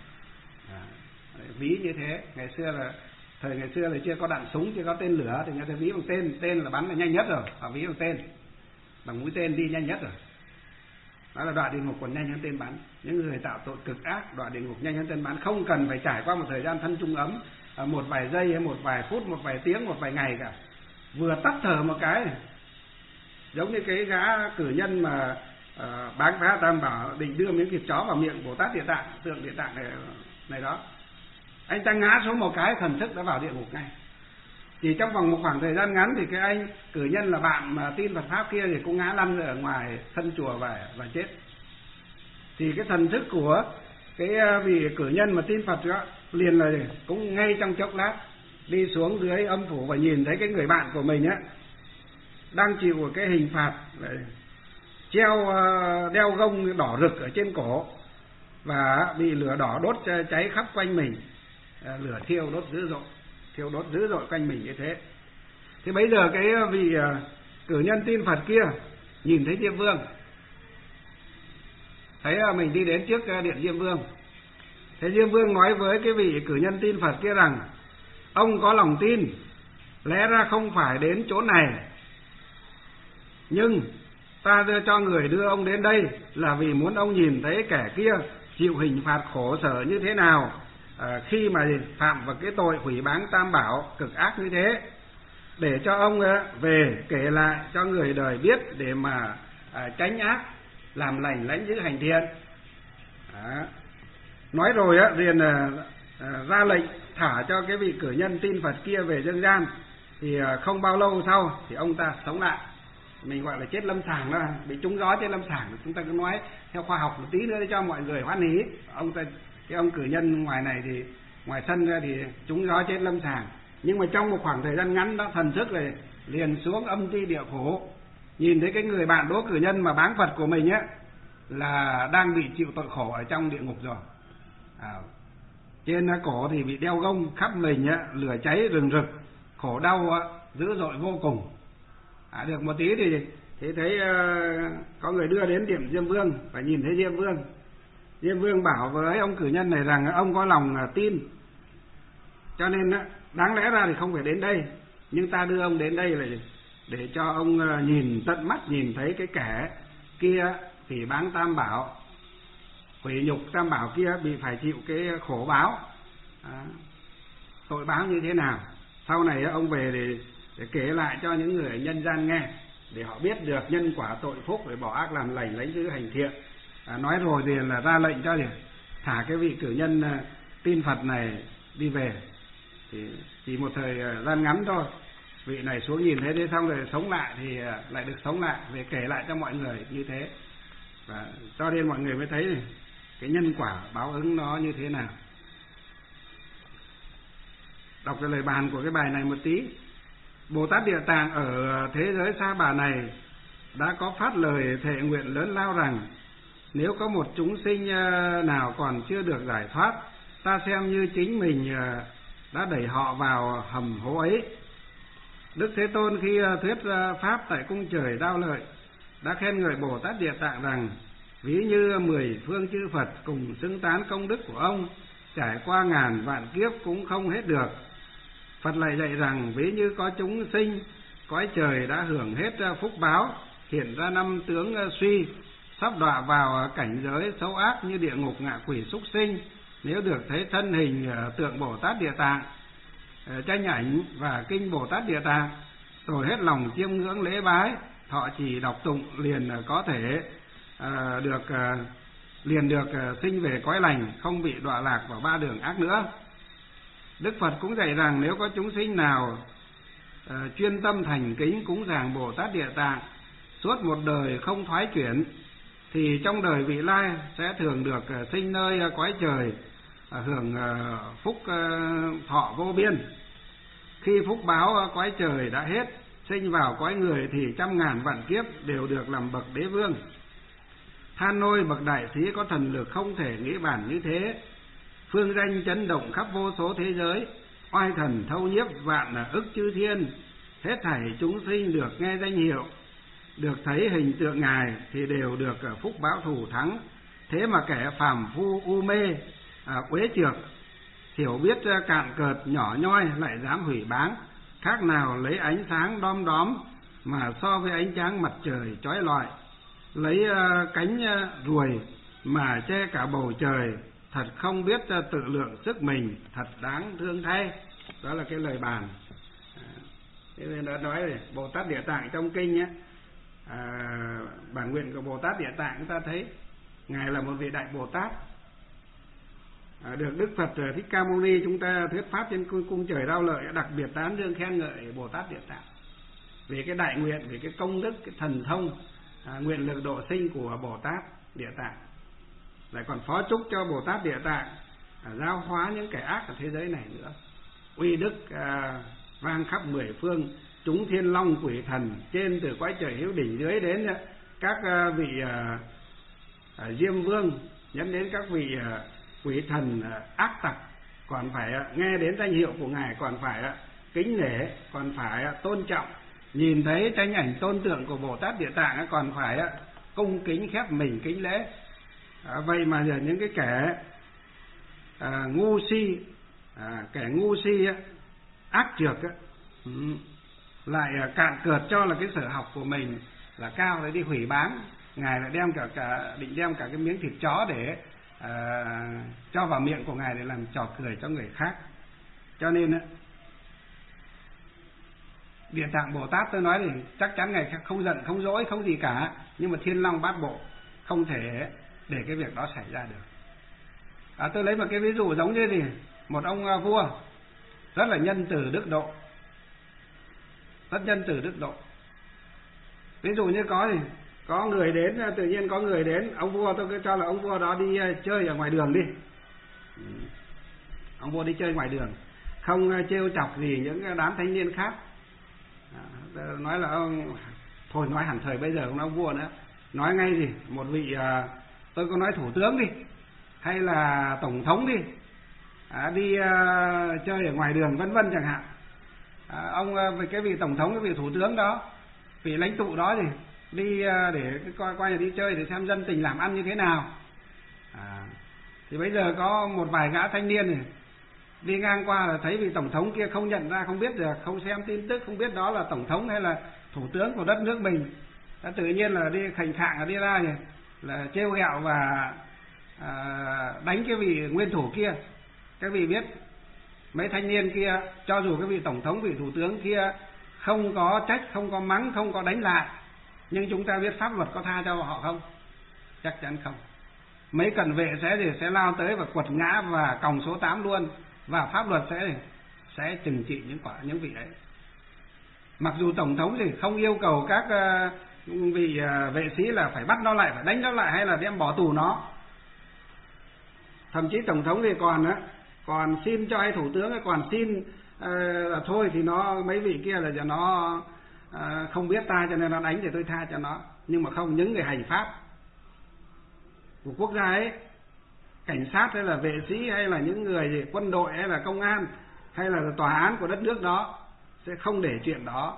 Ví như thế, thời ngày xưa là chưa có đạn súng, chưa có tên lửa, thì người ta ví bằng tên là bắn là nhanh nhất rồi, họ ví bằng tên, bằng mũi tên đi nhanh nhất rồi. Đó là đọa địa ngục còn nhanh hơn tên bắn. Những người tạo tội cực ác đọa địa ngục nhanh hơn tên bắn, không cần phải trải qua một thời gian thân chung ấm, một vài giây hay một vài phút, một vài tiếng, một vài ngày cả. Vừa tắt thở một cái này, giống như cái gã cử nhân mà báng phá tam bảo định đưa miếng thịt chó vào miệng Bồ Tát Địa Tạng, tượng Địa Tạng này đó, anh ta ngã xuống một cái, thần thức đã vào địa ngục ngay. Chỉ trong vòng một khoảng thời gian ngắn thì cái anh cử nhân là bạn mà tin Phật pháp kia thì cũng ngã lăn ở ngoài sân chùa và chết. Thì cái thần thức của cái vị cử nhân mà tin Phật đó liền là cũng ngay trong chốc lát đi xuống dưới âm phủ và nhìn thấy cái người bạn của mình á đang chịu cái hình phạt treo đeo gông đỏ rực ở trên cổ và bị lửa đỏ đốt cháy khắp quanh mình, lửa thiêu đốt dữ dội quanh mình như thế. Thì bây giờ cái vị cử nhân tin Phật kia nhìn thấy Diêm Vương, thấy mình đi đến trước điện Diêm Vương. Thế Diêm Vương nói với cái vị cử nhân tin Phật kia rằng: ông có lòng tin, lẽ ra không phải đến chỗ này, nhưng ta cho người đưa ông đến đây là vì muốn ông nhìn thấy kẻ kia chịu hình phạt khổ sở như thế nào khi mà phạm vào cái tội hủy báng tam bảo cực ác như thế, để cho ông về kể lại cho người đời biết để mà tránh ác, làm lành lãnh giữ hành thiện. Nói rồi liền ra lệnh thả cho cái vị cử nhân tin Phật kia về dương gian. Thì không bao lâu sau thì ông ta sống lại, mình gọi là chết lâm sàng đó, bị trúng gió chết lâm sàng. Chúng ta cứ nói theo khoa học một tí nữa để cho mọi người hoan hỉ. Cái ông cử nhân ngoài này thì ngoài sân ra thì trúng gió chết lâm sàng, nhưng mà trong một khoảng thời gian ngắn đó thần thức này liền xuống âm ti địa phủ, nhìn thấy cái người bạn đố cử nhân mà báng Phật của mình á là đang bị chịu tội khổ ở trong địa ngục rồi. Trên cổ thì bị đeo gông, khắp mình lửa cháy rừng rực, khổ đau dữ dội vô cùng. Được một tí thì thấy có người đưa đến điện Diêm Vương và nhìn thấy Diêm Vương. Diêm Vương bảo với ông cử nhân này rằng ông có lòng tin, cho nên đáng lẽ ra thì không phải đến đây, nhưng ta đưa ông đến đây là để cho ông nhìn tận mắt, nhìn thấy cái kẻ kia thì báng tam bảo, hủy nhục tam bảo kia bị phải chịu cái khổ báo, tội báo như thế nào. Sau này ông về thì để kể lại cho những người ở nhân gian nghe, để họ biết được nhân quả tội phúc, để bỏ ác làm lành, lấy giữ hành thiện. Nói rồi thì là ra lệnh cho thả cái vị cử nhân tin Phật này đi về. Thì chỉ một thời gian ngắn thôi, vị này xuống nhìn thấy thế xong rồi sống lại, thì lại được sống lại, về kể lại cho mọi người như thế. Và cho nên mọi người mới thấy cái nhân quả báo ứng nó như thế nào. Đọc cái lời bàn của cái bài này một tí. Bồ Tát Địa Tạng ở thế giới Sa Bà này đã có phát lời thệ nguyện lớn lao rằng: nếu có một chúng sinh nào còn chưa được giải thoát, ta xem như chính mình đã đẩy họ vào hầm hố ấy. Đức Thế Tôn khi thuyết pháp tại cung trời Đao Lợi đã khen ngợi Bồ Tát Địa Tạng rằng: ví như 10 phương chư Phật cùng xưng tán công đức của ông, trải qua ngàn vạn kiếp cũng không hết được. Phật lại dạy rằng: ví như có chúng sinh cõi trời đã hưởng hết phúc báo, hiện ra 5 tướng suy, sắp đọa vào cảnh giới xấu ác như địa ngục, ngạ quỷ, súc sinh, nếu được thấy thân hình tượng Bồ Tát Địa Tạng, tranh ảnh và kinh Bồ Tát Địa Tạng, rồi hết lòng chiêm ngưỡng lễ bái, thọ trì đọc tụng, liền có thể được sinh về cõi lành, không bị đọa lạc vào 3 đường ác nữa. Đức Phật cũng dạy rằng nếu có chúng sinh nào chuyên tâm thành kính cúng dường Bồ Tát Địa Tạng suốt một đời không thoái chuyển, thì trong đời vị lai sẽ thường được sinh nơi cõi trời, hưởng phúc thọ vô biên. Khi phúc báo cõi trời đã hết, sinh vào cõi người thì 100.000 vạn kiếp đều được làm bậc đế vương. Than nôi bậc đại sĩ có thần lực không thể nghĩ bàn như thế, phương danh chấn động khắp vô số thế giới, oai thần thâu nhiếp vạn ức chư thiên. Hết thảy chúng sinh được nghe danh hiệu, được thấy hình tượng Ngài thì đều được phúc báo thù thắng. Thế mà kẻ phàm phu u mê, uế trược, hiểu biết cạn cợt nhỏ nhoi lại dám hủy báng, khác nào lấy ánh sáng đom đóm mà so với ánh sáng mặt trời chói lọi, lấy cánh ruồi mà che cả bầu trời, thật không biết tự lượng sức mình, thật đáng thương thay. Đó là cái lời bàn. Thế nên đã nói rồi, Bồ Tát Địa Tạng trong kinh nhé, bản nguyện của Bồ Tát Địa Tạng chúng ta thấy Ngài là một vị đại Bồ Tát, được Đức Phật Thích Ca Mâu Ni chúng ta thuyết pháp trên cung trời Đao Lợi đặc biệt tán dương khen ngợi Bồ Tát Địa Tạng về cái đại nguyện, về cái công đức, cái thần thông, nguyện lực độ sinh của Bồ Tát Địa Tạng. Lại còn phó chúc cho Bồ Tát Địa Tạng giáo hóa những kẻ ác ở thế giới này nữa, uy đức vang khắp 10 phương, chúng thiên long quỷ thần trên từ cõi trời hữu đỉnh dưới đến các vị diêm vương, nhấn đến các vị quỷ thần ác tặc, còn phải nghe đến danh hiệu của Ngài, còn phải kính nể, còn phải tôn trọng, nhìn thấy tranh ảnh tôn tượng của Bồ Tát Địa Tạng còn phải cung kính khép mình kính lễ. Vậy mà giờ những cái kẻ ngu si, kẻ ngu si ác trược lại cạn cợt cho là cái sở học của mình là cao, để đi hủy báng. Ngài lại đem định đem cả cái miếng thịt chó để cho vào miệng của Ngài để làm trò cười cho người khác. Cho nên Địa Tạng Bồ Tát tôi nói thì chắc chắn Ngài không giận, không dỗi, không gì cả, nhưng mà Thiên Long Bát Bộ không thể để cái việc đó xảy ra được. Tôi lấy một cái ví dụ giống như gì, một ông vua rất là nhân từ đức độ, rất nhân từ đức độ. Ví dụ như có người đến, tự nhiên có người đến, ông vua, tôi cứ cho là ông vua đó đi chơi ở ngoài đường đi. Ông vua đi chơi ngoài đường, không trêu chọc gì những đám thanh niên khác. Nói là ông, thôi nói hẳn thời bây giờ không nói ông vua nữa, nói ngay gì, một vị, tôi có nói thủ tướng đi, hay là tổng thống đi, đi chơi ở ngoài đường vân vân chẳng hạn. Ông về cái vị tổng thống, cái vị thủ tướng đó, vị lãnh tụ đó thì đi để coi đi chơi để xem dân tình làm ăn như thế nào. Thì bây giờ có một vài gã thanh niên này đi ngang qua là thấy vị tổng thống kia không nhận ra, không biết được, không xem tin tức, không biết đó là tổng thống hay là thủ tướng của đất nước mình. Tự nhiên là đi khành khạng là đi ra này, là trêu ghẹo và đánh cái vị nguyên thủ kia. Các vị biết mấy thanh niên kia, cho dù cái vị tổng thống, vị thủ tướng kia không có trách, không có mắng, không có đánh lại. Nhưng chúng ta biết pháp luật có tha cho họ không? Chắc chắn không. Mấy cận vệ sẽ lao tới và quật ngã và còng số 8 luôn, và pháp luật sẽ trừng trị những vị ấy. Mặc dù tổng thống thì không yêu cầu các vị vệ sĩ là phải bắt nó lại, phải đánh nó lại, hay là đem bỏ tù nó. Thậm chí tổng thống thì còn xin cho ai thủ tướng còn xin thôi thì mấy vị kia là cho nó không biết ta cho nên nó đánh thì tôi tha cho nó. Nhưng mà không, những người hành pháp của quốc gia ấy, cảnh sát hay là vệ sĩ hay là những người quân đội hay là công an hay là tòa án của đất nước đó sẽ không để chuyện đó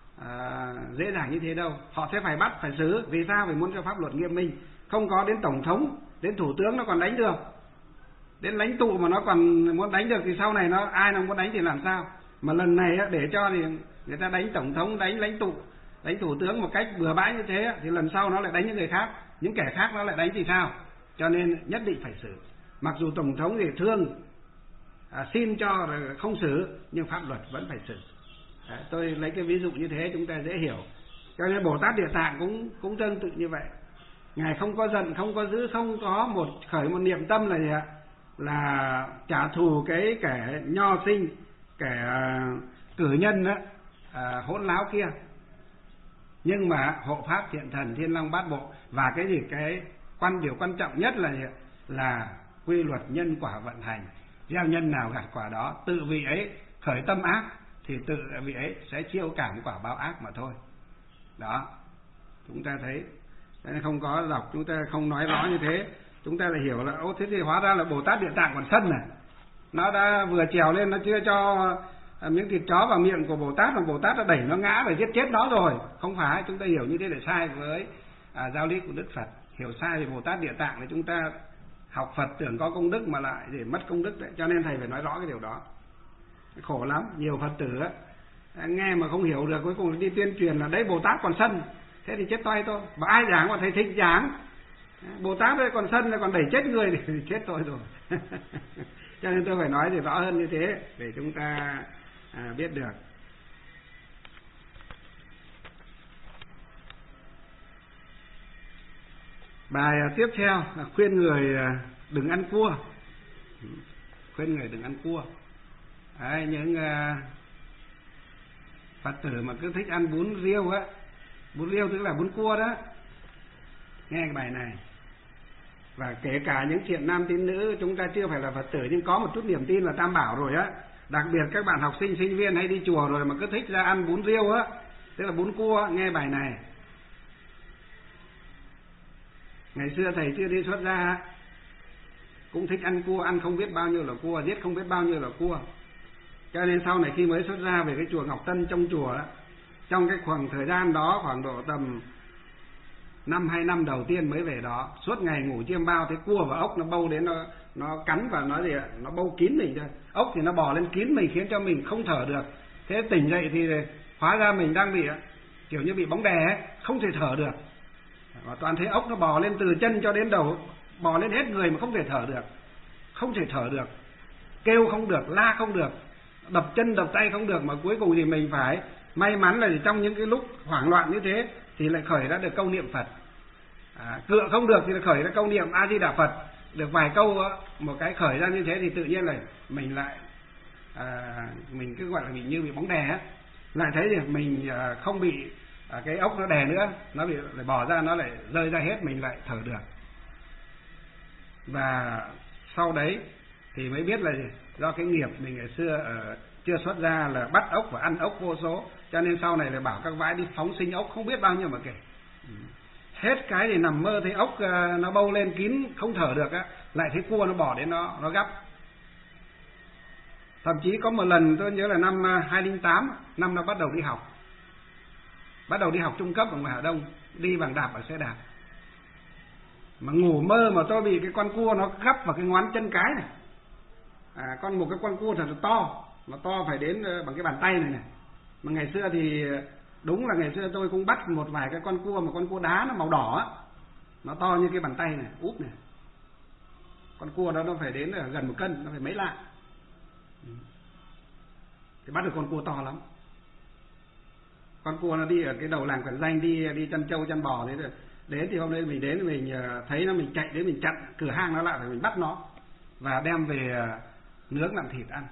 dễ dàng như thế đâu. Họ sẽ phải bắt, phải xử. Vì sao? Vì muốn cho pháp luật nghiêm minh. Không có đến tổng thống, đến thủ tướng nó còn đánh được, đến lãnh tụ mà nó còn muốn đánh được thì sau này ai nó muốn đánh thì làm sao? Mà lần này để cho thì người ta đánh tổng thống, đánh lãnh tụ, đánh thủ tướng một cách bừa bãi như thế thì lần sau nó lại đánh những người khác, những kẻ khác nó lại đánh thì sao? Cho nên nhất định phải xử. Mặc dù tổng thống thì thương xin cho không xử, nhưng pháp luật vẫn phải xử. Tôi lấy cái ví dụ như thế chúng ta dễ hiểu. Cho nên Bồ Tát Địa Tạng cũng tương tự như vậy. Ngài không có giận, không có dữ, không có khởi một niệm tâm là gì ạ? Là trả thù cái kẻ nho sinh, kẻ cử nhân hỗn láo kia. Nhưng mà hộ pháp thiện thần thiên long bát bộ. Và cái điều quan trọng nhất là gì? Là quy luật nhân quả vận hành. Gieo nhân nào gặt quả đó. Tự vị ấy khởi tâm ác thì tự vị ấy sẽ chiêu cảm quả báo ác mà thôi. Đó, chúng ta thấy. Nên không có đọc, chúng ta không nói rõ như thế, chúng ta lại hiểu là thế thì hóa ra là Bồ Tát Địa Tạng còn sân này. Nó đã vừa trèo lên, nó chưa cho miếng thịt chó vào miệng của Bồ Tát, mà Bồ Tát đã đẩy nó ngã và giết chết nó rồi. Không phải, chúng ta hiểu như thế là sai với giáo lý của Đức Phật. Hiểu sai về Bồ Tát Địa Tạng thì chúng ta học Phật tưởng có công đức mà lại để mất công đức đấy. Cho nên thầy phải nói rõ cái điều đó. Khổ lắm, nhiều Phật tử nghe mà không hiểu được, cuối cùng đi tuyên truyền là đấy Bồ Tát còn sân. Thế thì chết toay thôi. Mà ai giảng mà thầy thích giảng, Bồ Tát ấy còn sân, còn đẩy chết người thì chết tôi rồi. Cho nên tôi phải nói thì rõ hơn như thế để chúng ta biết được. Bài tiếp theo là khuyên người đừng ăn cua. Khuyên người đừng ăn cua. Đấy, những Phật tử mà cứ thích ăn bún riêu á, bún riêu tức là bún cua đó, nghe cái bài này. Và kể cả những thiện nam tín nữ, chúng ta chưa phải là Phật tử nhưng có một chút niềm tin là Tam Bảo rồi á, đặc biệt các bạn học sinh, sinh viên hay đi chùa rồi mà cứ thích ra ăn bún riêu á, tức là bún cua, nghe bài này. Ngày xưa thầy chưa đi xuất gia cũng thích ăn cua, ăn không biết bao nhiêu là cua, giết không biết bao nhiêu là cua. Cho nên sau này khi mới xuất gia về cái chùa Ngọc Tân, trong chùa đó, trong cái khoảng thời gian đó, khoảng độ tầm 5-2 năm đầu tiên mới về đó, suốt ngày ngủ chiêm bao, thấy cua và ốc nó bâu đến, nó cắn và nó gì ạ, nó bâu kín mình thôi. Ốc thì nó bò lên kín mình khiến cho mình không thở được. Thế tỉnh dậy thì hóa ra mình đang bị kiểu như bị bóng đè ấy, không thể thở được. Và toàn thấy ốc nó bò lên từ chân cho đến đầu, bò lên hết người mà không thể thở được. Không thể thở được, kêu không được, la không được, đập chân đập tay không được. Mà cuối cùng thì mình phải may mắn là trong những cái lúc hoảng loạn như thế thì lại khởi ra được câu niệm Phật. Cựa không được thì lại khởi ra câu niệm A Di Đà Phật. Được vài câu một cái khởi ra như thế thì tự nhiên là mình lại mình cứ gọi là bị như bị bóng đè á, lại thấy thì mình không bị cái ốc nó đè nữa, nó bị lại bỏ ra, nó lại rơi ra hết, mình lại thở được. Và sau đấy thì mới biết là do cái nghiệp mình ngày xưa chưa xuất ra là bắt ốc và ăn ốc vô số, cho nên sau này là bảo các vãi đi phóng sinh ốc không biết bao nhiêu mà kể. Hết cái thì nằm mơ thấy ốc nó bâu lên kín không thở được á, lại thấy cua nó bỏ đến nó gắp. Thậm chí có một lần tôi nhớ là năm 2008, năm nó bắt đầu đi học trung cấp ở ngoài Hà Đông, đi bằng đạp ở xe đạp. Mà ngủ mơ mà tôi bị cái con cua nó gắp vào cái ngón chân cái này. Một cái con cua thật là to, nó to phải đến bằng cái bàn tay này. Mà ngày xưa thì đúng là ngày xưa tôi cũng bắt một vài cái con cua, mà con cua đá nó màu đỏ á, nó to như cái bàn tay này, úp này. Con cua đó nó phải đến gần 1 cân, nó phải mấy lạng. Thì bắt được con cua to lắm. con cua nó đi ở cái đầu làng Cần Danh, đi chăn trâu chăn bò thế rồi. Đến thì hôm nay mình đến mình thấy nó, mình chạy đến mình chặn cửa hang nó lại, rồi mình bắt nó và đem về nướng làm thịt ăn.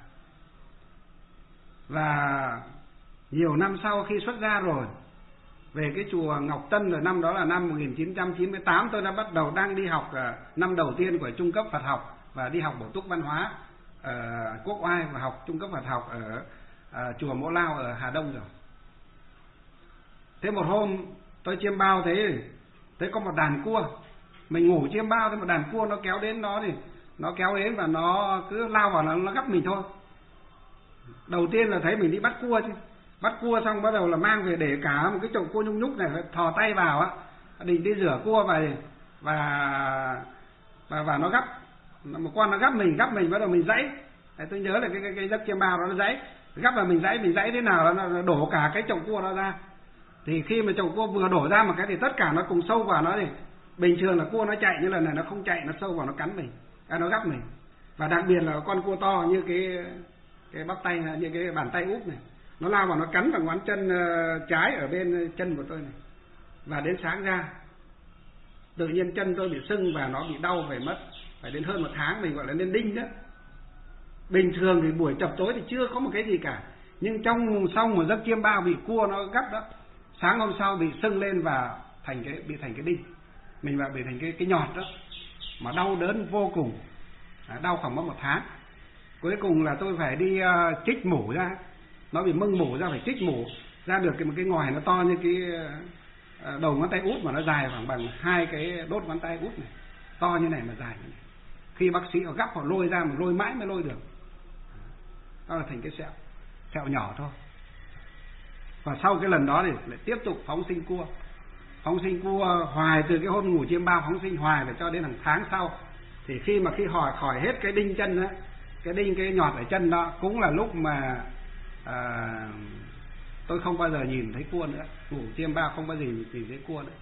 Và nhiều năm sau khi xuất gia rồi, về cái chùa Ngọc Tân, rồi năm đó là năm 1998, tôi đã bắt đầu đang đi học năm đầu tiên của trung cấp Phật học và đi học bổ túc văn hóa ở Quốc Oai và học trung cấp Phật học ở chùa Mẫu Lao ở Hà Đông rồi. Thế một hôm tôi chiêm bao thấy có một đàn cua, mình ngủ chiêm bao, thấy một đàn cua nó kéo đến đó, thì nó kéo đến và nó cứ lao vào, nó gắp mình thôi. Đầu tiên là thấy mình đi bắt cua chứ, bắt cua xong bắt đầu là mang về để cả một cái chậu cua nhung nhúc này, thò tay vào á, định đi rửa cua và nó gắp, một con nó gắp mình bắt đầu mình dãy. Tôi nhớ là cái giấc chiêm bao đó, nó dãy, gắp là mình dãy thế nào nó đổ cả cái chậu cua đó ra. Thì khi mà chậu cua vừa đổ ra một cái thì tất cả nó cùng sâu vào nó, thì bình thường là cua nó chạy, như lần này nó không chạy, nó sâu vào nó cắn mình, nó gắp mình. Và đặc biệt là con cua to như cái bắp tay, như cái bàn tay úp này, nó lao vào nó cắn vào ngón chân trái ở bên chân của tôi này. Và đến sáng ra tự nhiên chân tôi bị sưng và nó bị đau, phải đến hơn 1 tháng, mình gọi là lên đinh đó. Bình thường thì buổi chập tối thì chưa có một cái gì cả, nhưng sau một giấc chiêm bao bị cua nó gắp đó, sáng hôm sau bị sưng lên và bị thành cái đinh, mình bị thành cái nhọt đó, mà đau đớn vô cùng, đau khoảng 1 tháng. Cuối cùng là tôi phải đi trích mủ ra, nó bị mưng mủ ra, phải trích mủ ra được một cái ngòi nó to như cái đầu ngón tay út, mà nó dài khoảng bằng 2 cái đốt ngón tay út này, to như này mà dài như này. Khi bác sĩ họ gắp, họ lôi ra, mà lôi mãi mới lôi được, đó là thành cái sẹo nhỏ thôi. Và sau cái lần đó thì lại tiếp tục phóng sinh cua hoài, từ cái hôm ngủ chiêm bao phóng sinh hoài và cho đến hàng tháng sau. Thì khi khỏi hết cái đinh chân đó, cái nhọt ở chân đó, cũng là lúc mà tôi không bao giờ nhìn thấy cua nữa, ngủ chiêm bao không bao giờ nhìn thấy cua nữa.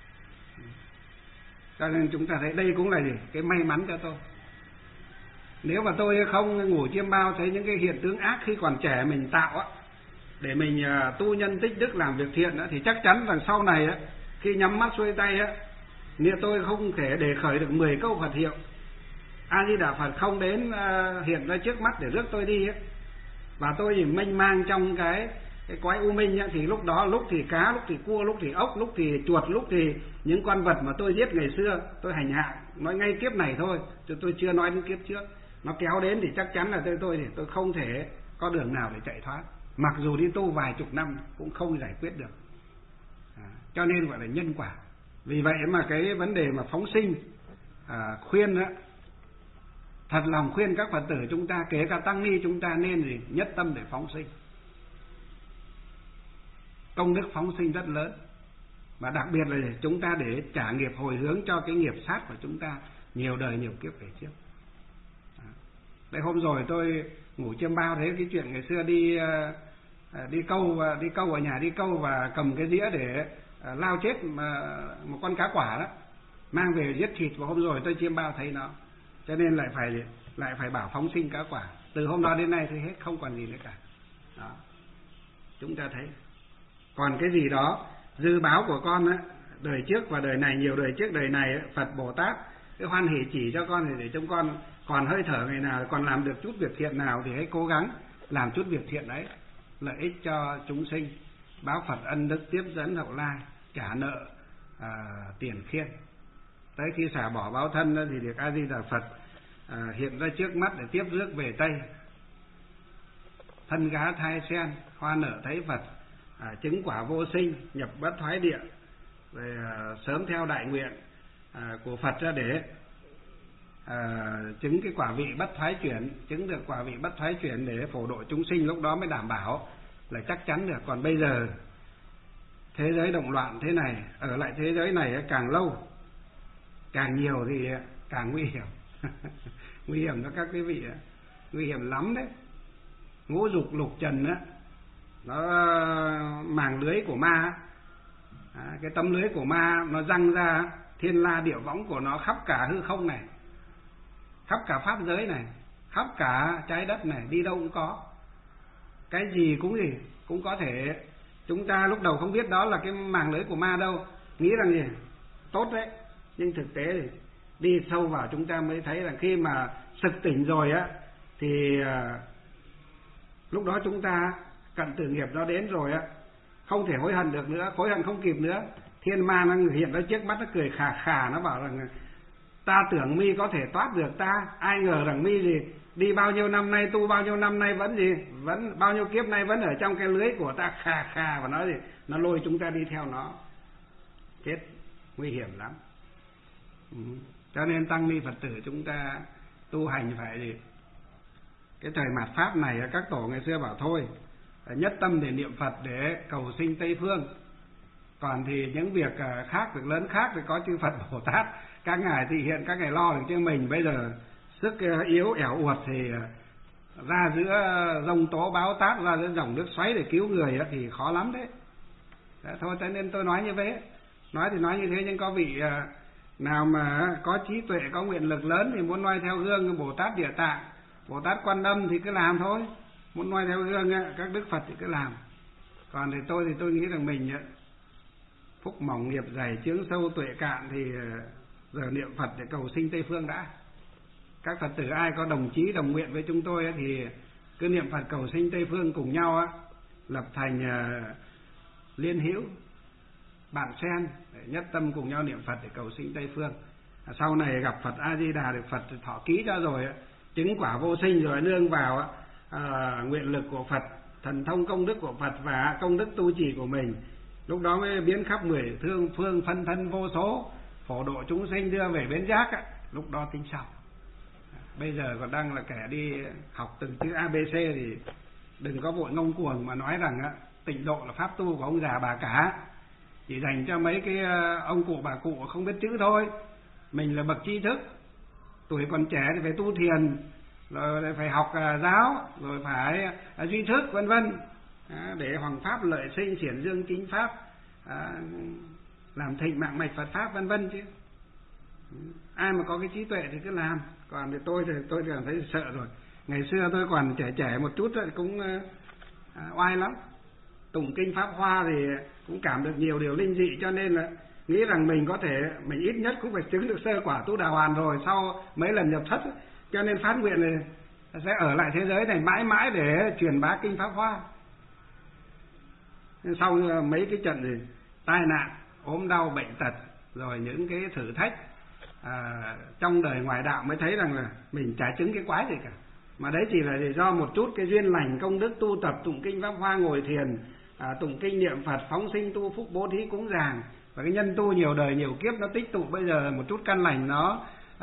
Cho nên chúng ta thấy đây cũng là cái may mắn cho tôi. Nếu mà tôi không ngủ chiêm bao thấy những cái hiện tượng ác khi còn trẻ mình tạo á, để mình tu nhân tích đức làm việc thiện á, thì chắc chắn rằng sau này á, khi nhắm mắt xuôi tay á, nếu tôi không thể để khởi được 10 câu Phật hiệu A Di Đà Phật không đến hiện ra trước mắt để rước tôi đi á, và tôi thì mênh mang trong cái quái u minh á, thì lúc đó lúc thì cá, lúc thì cua, lúc thì ốc, lúc thì chuột, lúc thì những con vật mà tôi giết ngày xưa, tôi hành hạ, nói ngay kiếp này thôi, chứ tôi chưa nói đến kiếp trước. Nó kéo đến thì chắc chắn là tôi không thể có đường nào để chạy thoát, mặc dù đi tu vài chục năm cũng không giải quyết được. Cho nên gọi là nhân quả. Vì vậy mà cái vấn đề mà phóng sinh khuyên đó, thật lòng khuyên các Phật tử chúng ta, kể cả tăng ni chúng ta, nên nhất tâm để phóng sinh. Công đức phóng sinh rất lớn, và đặc biệt là chúng ta để trả nghiệp hồi hướng cho cái nghiệp sát của chúng ta nhiều đời nhiều kiếp về trước. Đây, hôm rồi tôi ngủ chiêm bao thấy cái chuyện ngày xưa đi câu ở nhà, đi câu và cầm cái dĩa để lao chết một con cá quả đó, mang về giết thịt. Và hôm rồi tôi chiêm bao thấy nó, cho nên lại phải bảo phóng sinh cá quả. Từ hôm đó đến nay thì hết, không còn gì nữa cả. Đó, chúng ta thấy. Còn cái gì đó dư báo của con á, đời trước và đời này, nhiều đời trước đời này á, Phật Bồ Tát cái hoan hỷ chỉ cho con, thì để chúng con còn hơi thở ngày nào, còn làm được chút việc thiện nào thì hãy cố gắng làm chút việc thiện đấy, lợi ích cho chúng sinh, báo Phật ân đức, tiếp dẫn hậu lai, trả nợ tiền khiên. Tới khi xả bỏ báo thân thì được A Di Đà Phật hiện ra trước mắt để tiếp rước về Tây. Thân gá thai sen, hoa nở thấy Phật, chứng quả vô sinh, nhập bất thoái địa, rồi sớm theo đại nguyện của Phật ra để chứng cái quả vị bất thoái chuyển, chứng được quả vị bất thoái chuyển để phổ độ chúng sinh, lúc đó mới đảm bảo là chắc chắn được. Còn bây giờ thế giới động loạn thế này, ở lại thế giới này càng lâu càng nhiều thì càng nguy hiểm. Nguy hiểm cho các quý vị, nguy hiểm lắm đấy. Ngũ dục lục trần á, nó màng lưới của ma, cái tấm lưới của ma nó răng ra, thiên la địa võng của nó khắp cả hư không này, khắp cả pháp giới này, khắp cả trái đất này, đi đâu cũng có. Cái gì cũng có thể Chúng ta lúc đầu không biết đó là cái màng lưới của ma đâu, nghĩ rằng gì tốt đấy, nhưng thực tế thì đi sâu vào chúng ta mới thấy rằng khi mà sực tỉnh rồi á thì lúc đó chúng ta cận tử nghiệp nó đến rồi á, không thể hối hận được nữa, hối hận không kịp nữa. Thiên ma nó hiện ra trước mắt, nó cười khà khà, nó bảo rằng ta tưởng mi có thể thoát được ta, ai ngờ rằng mi gì đi bao nhiêu năm nay, tu bao nhiêu năm nay vẫn gì, vẫn bao nhiêu kiếp nay vẫn ở trong cái lưới của ta, khà khà, và nói gì nó lôi chúng ta đi theo nó, chết nguy hiểm lắm. Cho nên tăng ni Phật tử chúng ta tu hành phải gì, cái thời mạt pháp này các tổ ngày xưa bảo thôi nhất tâm để niệm Phật để cầu sinh Tây Phương, còn thì những việc khác, việc lớn khác thì có chư Phật Bồ Tát các ngài thị hiện, các ngài lo được, chứ mình bây giờ sức yếu ẻo uột thì ra giữa dông tố bão táp, ra giữa dòng nước xoáy để cứu người thì khó lắm đấy. Thôi cho nên tôi nói như thế, nói thì nói như thế, nhưng có vị nào mà có trí tuệ, có nguyện lực lớn thì muốn noi theo gương Bồ Tát Địa Tạng, Bồ Tát Quan Âm thì cứ làm thôi, muốn noi theo gương các đức Phật thì cứ làm. Còn thì tôi nghĩ rằng mình phúc mỏng nghiệp dày, chướng sâu tuệ cạn thì giờ niệm Phật để cầu sinh Tây Phương đã. Các Phật tử ai có đồng chí đồng nguyện với chúng tôi thì cứ niệm Phật cầu sinh Tây Phương cùng nhau lập thành liên hữu bạn sen, nhất tâm cùng nhau niệm Phật để cầu sinh Tây Phương. Sau này gặp Phật A Di Đà được Phật thọ ký ra rồi, chứng quả vô sinh rồi, nương vào nguyện lực của Phật, thần thông công đức của Phật và công đức tu trì của mình, lúc đó mới biến khắp mười phương phân thân vô số, phổ độ chúng sinh đưa về bến giác lúc đó tính sau. Bây giờ còn đang là kẻ đi học từng chữ ABC thì đừng có vội ngông cuồng mà nói rằng tịnh độ là pháp tu của ông già bà cả, chỉ dành cho mấy cái ông cụ bà cụ không biết chữ thôi. Mình là bậc tri thức, tuổi còn trẻ thì phải tu thiền, rồi phải học giáo, rồi phải duy thức vân vân, để hoàng pháp lợi sinh, triển dương chính pháp, làm thịnh mạng mạch Phật pháp vân vân chứ. Ai mà có cái trí tuệ thì cứ làm. Còn thì tôi cảm thấy sợ rồi. Ngày xưa tôi còn trẻ một chút cũng oai lắm. Tụng kinh Pháp Hoa thì cũng cảm được nhiều điều linh dị, cho nên là nghĩ rằng mình có thể, mình ít nhất cũng phải chứng được sơ quả Tu Đà Hoàn rồi sau mấy lần nhập thất, cho nên phát nguyện này sẽ ở lại thế giới này mãi mãi để truyền bá kinh Pháp Hoa. Sau mấy cái trận thì tai nạn, ốm đau, bệnh tật, rồi những cái thử thách trong đời ngoài đạo mới thấy rằng là mình chả chứng cái quái gì cả, mà đấy chỉ là do một chút cái duyên lành công đức tu tập, tụng kinh Pháp Hoa, ngồi thiền, tụng kinh niệm Phật, phóng sinh tu phúc, bố thí cúng dường, và cái nhân tu nhiều đời nhiều kiếp nó tích tụ, bây giờ một chút căn lành nó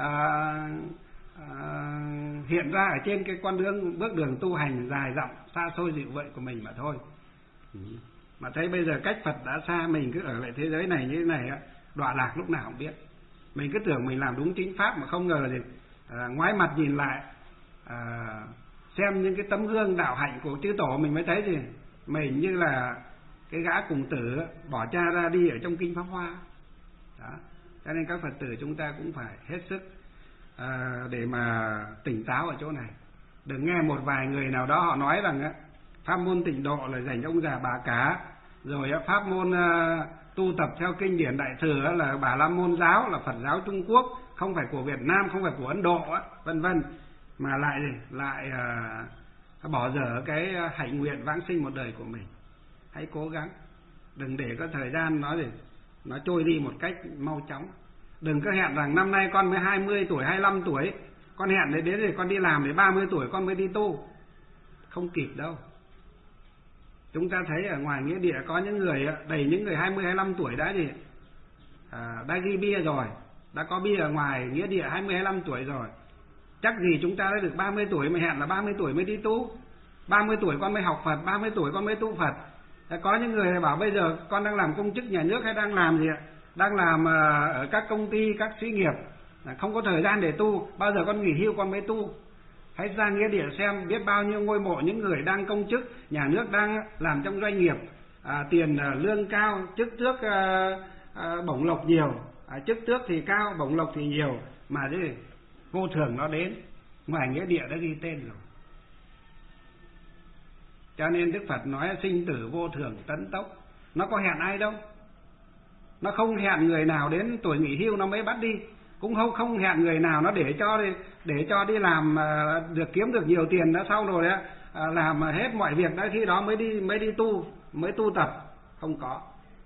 hiện ra ở trên cái con đường, bước đường tu hành dài dặm xa xôi dịu vậy của mình mà thôi. Mà thấy bây giờ cách Phật đã xa, mình cứ ở lại thế giới này như thế này đọa lạc lúc nào không biết. Mình cứ tưởng mình làm đúng chính pháp mà không ngờ thì ngoái mặt nhìn lại, xem những cái tấm gương đạo hạnh của chư tổ, mình mới thấy gì mình như là cái gã cùng tử bỏ cha ra đi ở trong kinh Pháp Hoa đó. Cho nên các Phật tử chúng ta cũng phải hết sức để mà tỉnh táo ở chỗ này. Đừng nghe một vài người nào đó họ nói rằng pháp môn tịnh độ là dành cho ông già bà cả, rồi pháp môn tu tập theo kinh điển Đại Thừa là Bà La Môn giáo, là Phật giáo Trung Quốc, không phải của Việt Nam, không phải của Ấn Độ vân vân, mà lại bỏ dở cái hạnh nguyện vãng sinh một đời của mình. Hãy cố gắng, đừng để có thời gian nó trôi đi một cách mau chóng. Đừng có hẹn rằng năm nay con mới 20 tuổi, 25 tuổi, con hẹn đến rồi con đi làm để 30 tuổi con mới đi tu. Không kịp đâu. Chúng ta thấy ở ngoài nghĩa địa có những người, đầy những người 20, 25 tuổi đã ghi bia rồi, đã có bia ở ngoài nghĩa địa 20, 25 tuổi rồi. Chắc gì chúng ta đã được 30 tuổi mà hẹn là 30 tuổi mới đi tu, 30 tuổi con mới học Phật, 30 tuổi con mới tu Phật. Có những người bảo bây giờ con đang làm công chức nhà nước hay đang làm gì ạ? Đang làm ở các công ty, các xí nghiệp, không có thời gian để tu, bao giờ con nghỉ hưu con mới tu. Hãy ra nghĩa địa xem biết bao nhiêu ngôi mộ những người đang công chức nhà nước, đang làm trong doanh nghiệp, tiền lương cao, chức tước bổng lộc nhiều, chức tước thì cao, bổng lộc thì nhiều, mà vô thường nó đến, ngoài nghĩa địa đã ghi tên rồi. Cho nên Đức Phật nói sinh tử vô thường tấn tốc. Nó có hẹn ai đâu. Nó không hẹn người nào đến tuổi nghỉ hưu nó mới bắt đi, cũng không hẹn người nào nó để cho đi làm được kiếm được nhiều tiền đã, sau rồi đó làm hết mọi việc đã, khi đó mới tu tập, không có.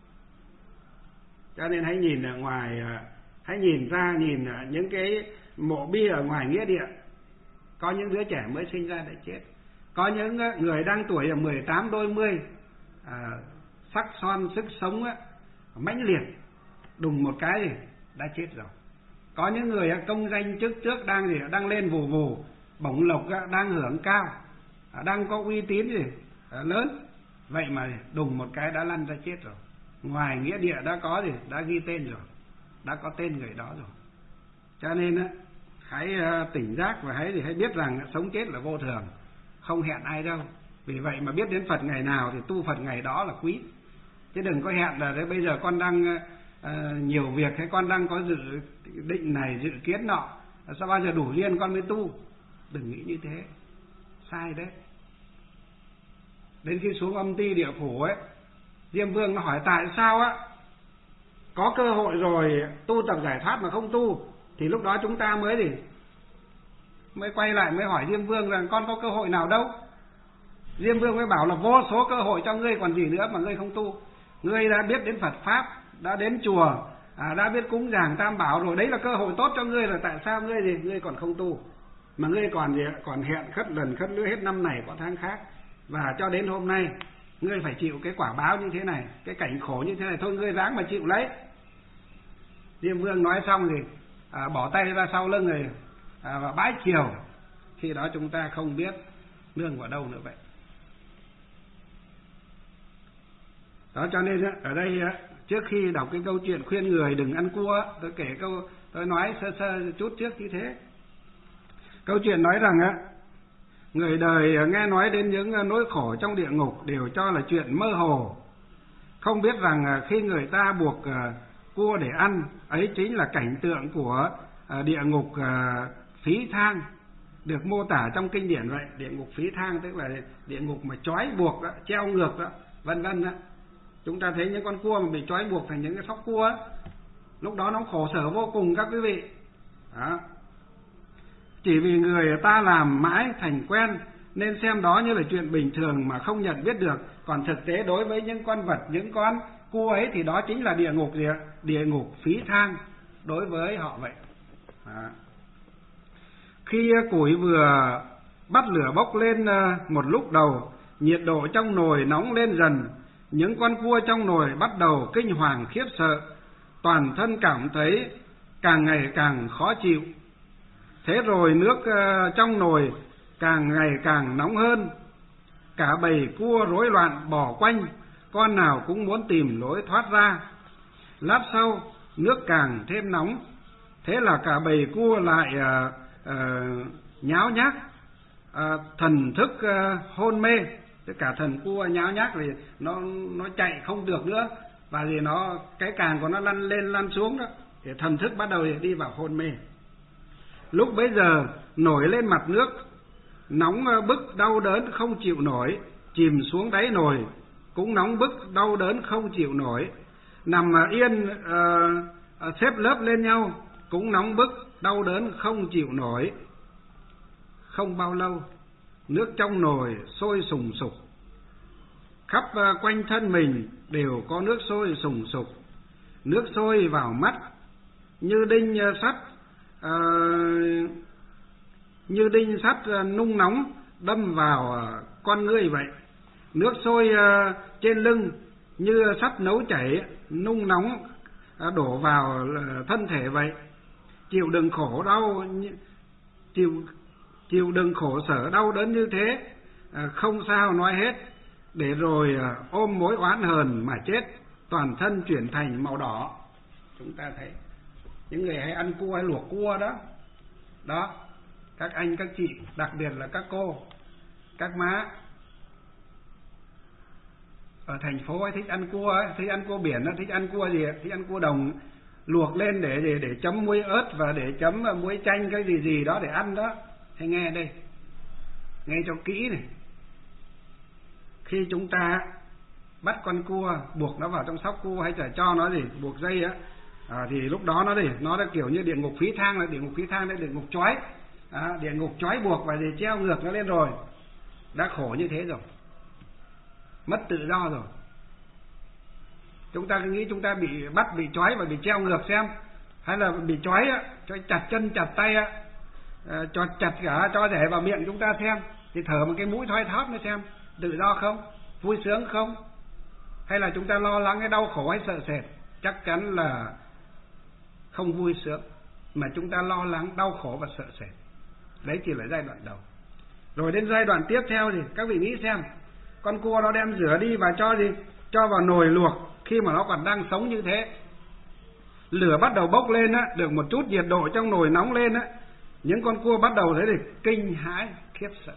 Cho nên hãy nhìn ở ngoài, hãy nhìn những cái mộ bia ở ngoài nghĩa địa, có những đứa trẻ mới sinh ra đã chết, có những người đang tuổi 18 đôi 10, sắc son sức sống mãnh liệt, đùng một cái thì đã chết rồi. Có những người công danh chức trước đang lên vù vù, bổng lộc đang hưởng cao, đang có uy tín lớn, vậy mà đùng một cái đã lăn ra chết rồi. Ngoài nghĩa địa đã ghi tên rồi, đã có tên người đó rồi. Cho nên hãy tỉnh giác và hãy biết rằng sống chết là vô thường, không hẹn ai đâu. Vì vậy mà biết đến Phật ngày nào thì tu Phật ngày đó là quý. Chứ đừng có hẹn là bây giờ con đang nhiều việc, hay con đang có dự định này dự kiến nọ, sao bao giờ đủ duyên con mới tu. Đừng nghĩ như thế, sai đấy. Đến khi xuống âm ti địa phủ Diêm Vương nó hỏi tại sao có cơ hội rồi tu tập giải thoát mà không tu, thì lúc đó chúng ta mới quay lại mới hỏi Diêm Vương rằng con có cơ hội nào đâu. Diêm Vương mới bảo là vô số cơ hội cho ngươi còn gì nữa mà ngươi không tu. Ngươi đã biết đến Phật Pháp, đã đến chùa, đã biết cúng dường Tam Bảo rồi, đấy là cơ hội tốt cho ngươi rồi, tại sao ngươi còn không tu, mà ngươi còn hẹn khất lần khất lứa hết năm này qua tháng khác, và cho đến hôm nay ngươi phải chịu cái quả báo như thế này, cái cảnh khổ như thế này, thôi ngươi ráng mà chịu lấy. Diêm Vương nói xong thì bỏ tay ra sau lưng rồi và bái chiều. Khi đó chúng ta không biết nương vào đâu nữa vậy. Đó, cho nên ở đây trước khi đọc cái câu chuyện khuyên người đừng ăn cua, tôi nói sơ chút trước như thế. Câu chuyện nói rằng người đời nghe nói đến những nỗi khổ trong địa ngục đều cho là chuyện mơ hồ, không biết rằng khi người ta buộc cua để ăn, ấy chính là cảnh tượng của địa ngục phí thang, được mô tả trong kinh điển vậy. Địa ngục phí thang tức là địa ngục mà trói buộc đó, treo ngược đó, vân vân đó. Chúng ta thấy những con cua mà bị trói buộc thành những cái sóc cua lúc đó nó khổ sở vô cùng các quý vị. Đó. Chỉ vì người ta làm mãi thành quen nên xem đó như là chuyện bình thường mà không nhận biết được. Còn thực tế đối với những con vật, những con cua ấy thì đó chính là địa ngục gì ạ? Địa ngục phí thang đối với họ vậy. Đó. Khi củi vừa bắt lửa bốc lên một lúc đầu, nhiệt độ trong nồi nóng lên dần, những con cua trong nồi bắt đầu kinh hoàng khiếp sợ, toàn thân cảm thấy càng ngày càng khó chịu. Thế rồi nước trong nồi càng ngày càng nóng hơn, cả bầy cua rối loạn bò quanh, con nào cũng muốn tìm lối thoát ra. Lát sau nước càng thêm nóng, thế là cả bầy cua lại nháo nhác, thần thức hôn mê. Tất cả thần cua nháo nhác thì nó chạy không được nữa, và thì cái càng của nó lăn lên lăn xuống đó, thì thần thức bắt đầu đi vào hôn mê. Lúc bấy giờ nổi lên mặt nước nóng bức đau đớn không chịu nổi, chìm xuống đáy nồi cũng nóng bức đau đớn không chịu nổi, nằm yên xếp lớp lên nhau cũng nóng bức đau đớn không chịu nổi. Không bao lâu nước trong nồi sôi sùng sục, khắp quanh thân mình đều có nước sôi sùng sục. Nước sôi vào mắt như đinh sắt nung nóng đâm vào con ngươi vậy. Nước sôi trên lưng như sắt nấu chảy nung nóng đổ vào thân thể vậy. Chịu đựng khổ đau, chịu đựng khổ sở đau đớn như thế, không sao nói hết, để rồi ôm mối oán hờn mà chết, toàn thân chuyển thành màu đỏ. Chúng ta thấy những người hay ăn cua hay luộc cua đó, các anh các chị, đặc biệt là các cô, các má ở thành phố ấy thích ăn cua ấy, thích ăn cua biển, thích ăn cua gì, thích ăn cua đồng, luộc lên để chấm muối ớt và để chấm muối chanh cái gì đó để ăn đó. Hãy nghe đây, nghe cho kỹ này. khi chúng ta bắt con cua, buộc nó vào trong sóc cua hay là cho nó buộc dây á, thì lúc đó nó là kiểu như địa ngục phí thang, là địa ngục phí thang, địa ngục chói, địa ngục chói buộc và treo ngược nó lên rồi, đã khổ như thế rồi, mất tự do rồi. Chúng ta cứ nghĩ chúng ta bị bắt, bị trói và bị treo ngược xem, hay là bị trói á, cho chặt chân chặt tay á, cho chặt cả cho rể vào miệng chúng ta xem, thì thở một cái mũi thoi thóp nữa xem, tự do không, vui sướng không, hay là chúng ta lo lắng cái đau khổ hay sợ sệt? Chắc chắn là không vui sướng, mà chúng ta lo lắng đau khổ và sợ sệt. Đấy chỉ là giai đoạn đầu. Rồi đến giai đoạn tiếp theo thì các vị nghĩ xem, con cua nó đem rửa đi và cho vào nồi luộc. Khi mà nó còn đang sống như thế, lửa bắt đầu bốc lên á, được một chút nhiệt độ trong nồi nóng lên á, những con cua bắt đầu thấy thì kinh hãi khiếp sợ.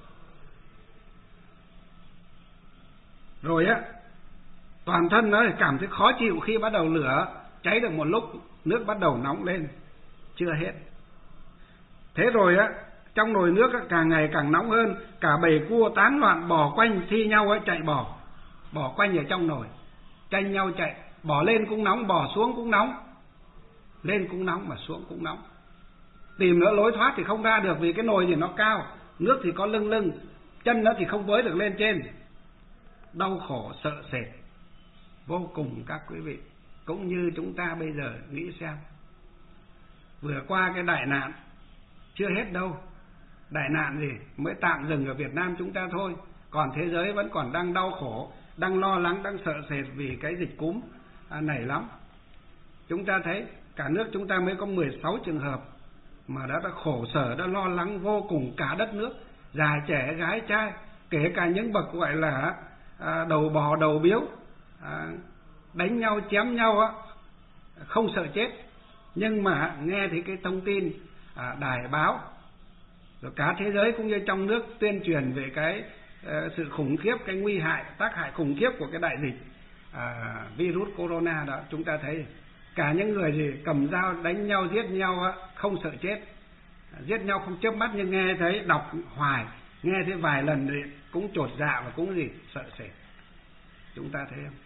Rồi á, toàn thân nó cảm thấy khó chịu khi bắt đầu lửa cháy được một lúc, nước bắt đầu nóng lên. Chưa hết. Thế rồi á, trong nồi nước càng ngày càng nóng hơn, cả bầy cua tán loạn bò quanh thi nhau ấy, chạy bò quanh ở trong nồi, tranh nhau chạy, bò lên cũng nóng, bò xuống cũng nóng, lên cũng nóng mà xuống cũng nóng. Tìm nữa lối thoát thì không ra được, vì cái nồi thì nó cao, nước thì có lưng, chân nó thì không với được lên trên. Đau khổ sợ sệt vô cùng các quý vị. Cũng như chúng ta bây giờ nghĩ xem, vừa qua cái đại nạn, chưa hết đâu. Đại nạn gì mới tạm dừng ở Việt Nam chúng ta thôi, còn thế giới vẫn còn đang đau khổ, đang lo lắng, đang sợ sệt vì cái dịch cúm này lắm. Chúng ta thấy cả nước chúng ta mới có 16 trường hợp mà đã khổ sở, đã lo lắng vô cùng, cả đất nước, già trẻ gái trai, kể cả những bậc gọi là đầu bò đầu biếu, đánh nhau chém nhau á, không sợ chết. Nhưng mà nghe thấy cái thông tin đài báo rồi cả thế giới cũng như trong nước tuyên truyền về cái sự khủng khiếp, cái nguy hại, tác hại khủng khiếp của cái đại dịch virus corona đó, chúng ta thấy cả những người cầm dao đánh nhau, giết nhau á, không sợ chết, giết nhau không chớp mắt, nhưng nghe thấy đọc hoài, nghe thấy vài lần thì cũng chột dạ và cũng sợ sệt. Chúng ta thấy không?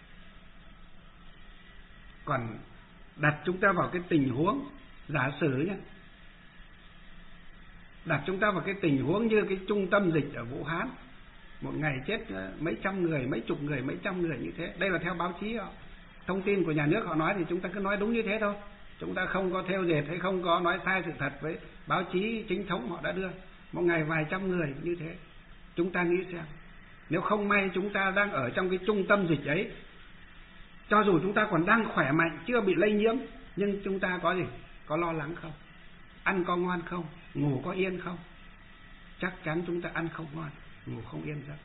Còn đặt chúng ta vào cái tình huống giả sử nhé, đặt chúng ta vào cái tình huống như cái trung tâm dịch ở Vũ Hán, một ngày chết mấy trăm người, mấy chục người, mấy trăm người như thế. Đây là theo báo chí họ, thông tin của nhà nước họ nói thì chúng ta cứ nói đúng như thế thôi. Chúng ta không có theo dệt hay không có nói sai sự thật với báo chí chính thống họ đã đưa. Một ngày vài trăm người như thế. Chúng ta nghĩ xem, nếu không may chúng ta đang ở trong cái trung tâm dịch ấy, cho dù chúng ta còn đang khỏe mạnh, chưa bị lây nhiễm, nhưng chúng ta có lo lắng không? Ăn có ngon không? Ngủ có yên không? Chắc chắn chúng ta ăn không ngon, ngủ không yên giấc.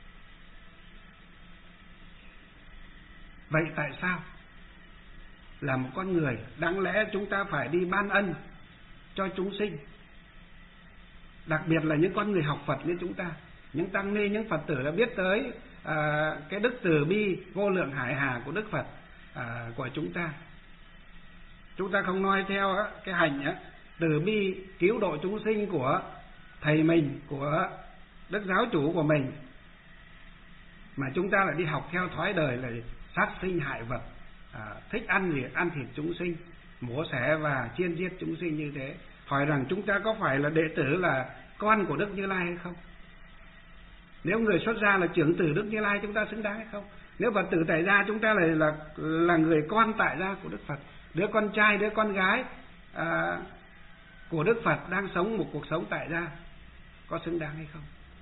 Vậy tại sao? Là một con người, đáng lẽ chúng ta phải đi ban ân cho chúng sinh, đặc biệt là những con người học Phật như chúng ta, những tăng ni, những Phật tử đã biết tới cái đức từ bi vô lượng hải hà của Đức Phật của chúng ta. Chúng ta không nói theo cái hành từ bi cứu độ chúng sinh của thầy mình, của đức giáo chủ của mình, mà chúng ta lại đi học theo thói đời là sát sinh hại vật, thích ăn thịt chúng sinh, mổ xẻ và chiên giết chúng sinh như thế. Hỏi rằng chúng ta có phải là đệ tử, là con của Đức Như Lai hay không? Nếu người xuất gia là trưởng tử Đức Như Lai, chúng ta xứng đáng hay không? Nếu Phật tử tại gia, chúng ta là người con tại gia của Đức Phật, đứa con trai, đứa con gái của Đức Phật đang sống một cuộc sống tại gia, có xứng đáng hay không?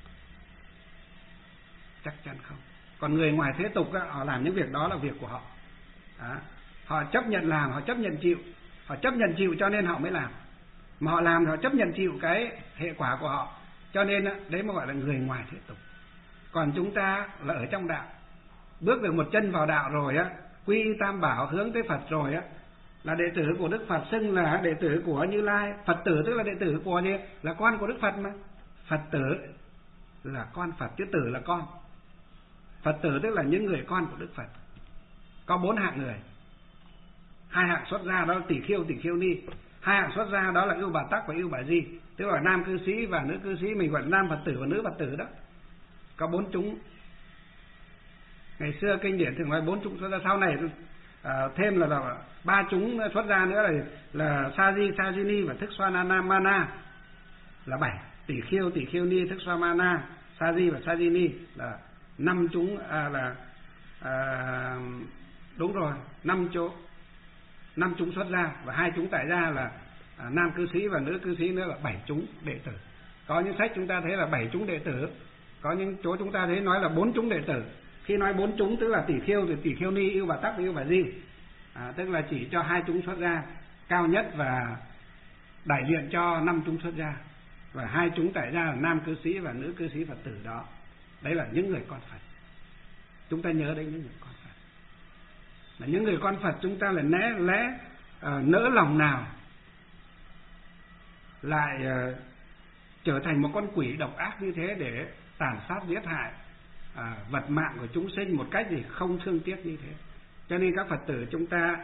Chắc chắn không. Còn người ngoài thế tục họ làm những việc đó là việc của họ. Họ chấp nhận làm, họ chấp nhận chịu. Họ chấp nhận chịu cho nên họ mới làm. Mà họ làm thì họ chấp nhận chịu cái hệ quả của họ. Cho nên đấy mà gọi là người ngoài thế tục. Còn chúng ta là ở trong đạo, bước được một chân vào đạo rồi quy y tam bảo, hướng tới Phật rồi là đệ tử của Đức Phật, xưng là đệ tử của Như Lai. Phật tử tức là đệ tử của là con của Đức Phật mà. Phật tử là con Phật, chứ tử là con. Phật tử tức là những người con của Đức Phật. Có 4 hạng người. 2 hạng xuất gia đó là tỷ khiêu ni. 2 hạng xuất gia đó là ưu bà tắc và ưu bà di, tức là nam cư sĩ và nữ cư sĩ. Mình gọi là nam Phật tử và nữ Phật tử đó. Có 4 chúng. Ngày xưa kinh điển thường nói 4 chúng xuất gia, sau này thêm là 3 chúng xuất gia nữa là Saji, Sajini và Thức Swanana Mana, là 7. Tỷ khiêu ni, Thức Swamana, Saji và Sajini là 5 chúng, đúng rồi, 5 chúng xuất gia, và 2 chúng tại gia là nam cư sĩ và nữ cư sĩ nữa là 7 chúng đệ tử. Có những sách chúng ta thấy là 7 chúng đệ tử, có những chỗ chúng ta thấy nói là 4 chúng đệ tử. Khi nói 4 chúng tức là tỷ khiêu thì tỷ khiêu ni, yêu bà tắc và yêu bà di, tức là chỉ cho 2 chúng xuất gia cao nhất và đại diện cho 5 chúng xuất gia, và 2 chúng tại gia là nam cư sĩ và nữ cư sĩ Phật tử đó. Đấy là những người con Phật. Chúng ta nhớ đấy, những người con Phật là những người con Phật. Chúng ta là nỡ lòng nào lại trở thành một con quỷ độc ác như thế để tàn sát giết hại vật mạng của chúng sinh một cách gì không thương tiếc như thế. Cho nên các Phật tử chúng ta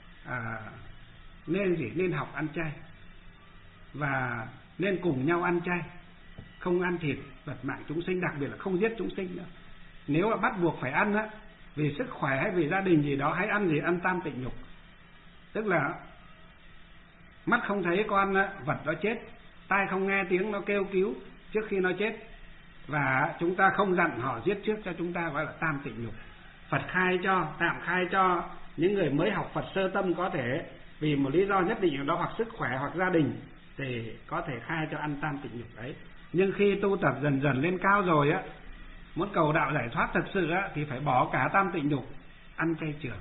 nên học ăn chay, và nên cùng nhau ăn chay, không ăn thịt vật mạng chúng sinh, đặc biệt là không giết chúng sinh nữa. Nếu mà bắt buộc phải ăn á, vì sức khỏe hay vì gia đình gì đó, hãy ăn gì? Ăn tam tịnh nhục, tức là mắt không thấy con vật đó chết, tai không nghe tiếng nó kêu cứu trước khi nó chết, và chúng ta không dặn họ giết trước cho chúng ta, gọi là tam tịnh nhục. Phật tạm khai cho những người mới học Phật sơ tâm có thể vì một lý do nhất định đó, hoặc sức khỏe hoặc gia đình, thì có thể khai cho ăn tam tịnh nhục đấy. Nhưng khi tu tập dần dần lên cao rồi á, muốn cầu đạo giải thoát thật sự á, thì phải bỏ cả tam tịnh nhục, ăn chay trường.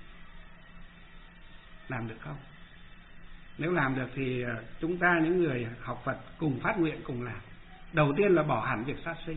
Làm được không? Nếu làm được thì chúng ta những người học Phật cùng phát nguyện cùng làm. Đầu tiên là bỏ hẳn việc sát sinh,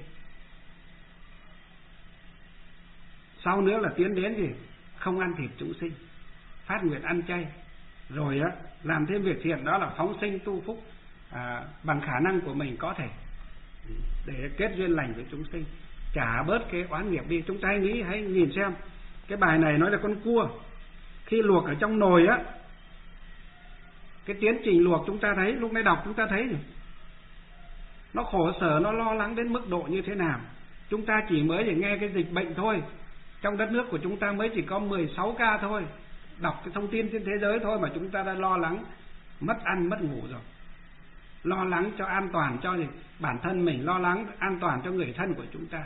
sau nữa là tiến đến gì? Không ăn thịt chúng sinh, phát nguyện ăn chay, rồi á làm thêm việc thiện, đó là phóng sinh tu phúc bằng khả năng của mình có thể, để kết duyên lành với chúng sinh, trả bớt cái oán nghiệp đi. Chúng ta hãy nhìn xem cái bài này nói là con cua khi luộc ở trong nồi á, cái tiến trình luộc chúng ta thấy, lúc nãy đọc chúng ta thấy nó khổ sở, nó lo lắng đến mức độ như thế nào. Chúng ta chỉ mới để nghe cái dịch bệnh thôi, trong đất nước của chúng ta mới chỉ có 16 ca thôi. Đọc cái thông tin trên thế giới thôi mà chúng ta đã lo lắng mất ăn mất ngủ rồi, lo lắng cho an toàn cho bản thân mình, lo lắng an toàn cho người thân của chúng ta.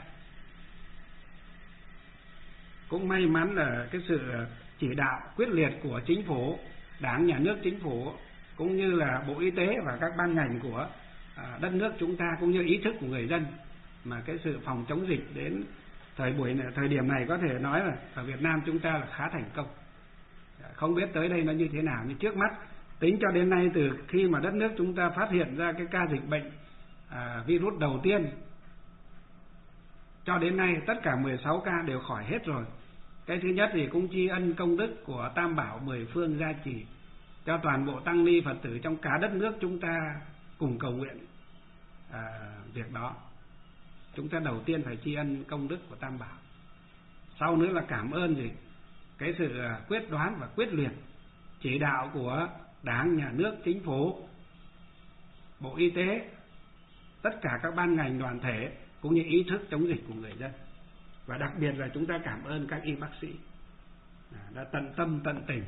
Cũng may mắn là cái sự chỉ đạo quyết liệt của chính phủ, Đảng, Nhà nước, Chính phủ, cũng như là Bộ Y tế và các ban ngành của đất nước chúng ta, cũng như ý thức của người dân, mà cái sự phòng chống dịch đến thời điểm này có thể nói là ở Việt Nam chúng ta là khá thành công. Không biết tới đây nó như thế nào, nhưng trước mắt tính cho đến nay, từ khi mà đất nước chúng ta phát hiện ra cái ca dịch bệnh virus đầu tiên cho đến nay, tất cả 16 ca đều khỏi hết rồi. Cái thứ nhất thì cũng tri ân công đức của Tam Bảo 10 phương gia trì cho toàn bộ tăng ni Phật tử trong cả đất nước chúng ta cùng cầu nguyện việc đó. Chúng ta đầu tiên phải tri ân công đức của Tam Bảo, sau nữa là cảm ơn cái sự quyết đoán và quyết liệt chỉ đạo của Đảng, Nhà nước, Chính phủ, Bộ Y tế, tất cả các ban ngành đoàn thể, cũng như ý thức chống dịch của người dân. Và đặc biệt là chúng ta cảm ơn các y bác sĩ đã tận tâm tận tình,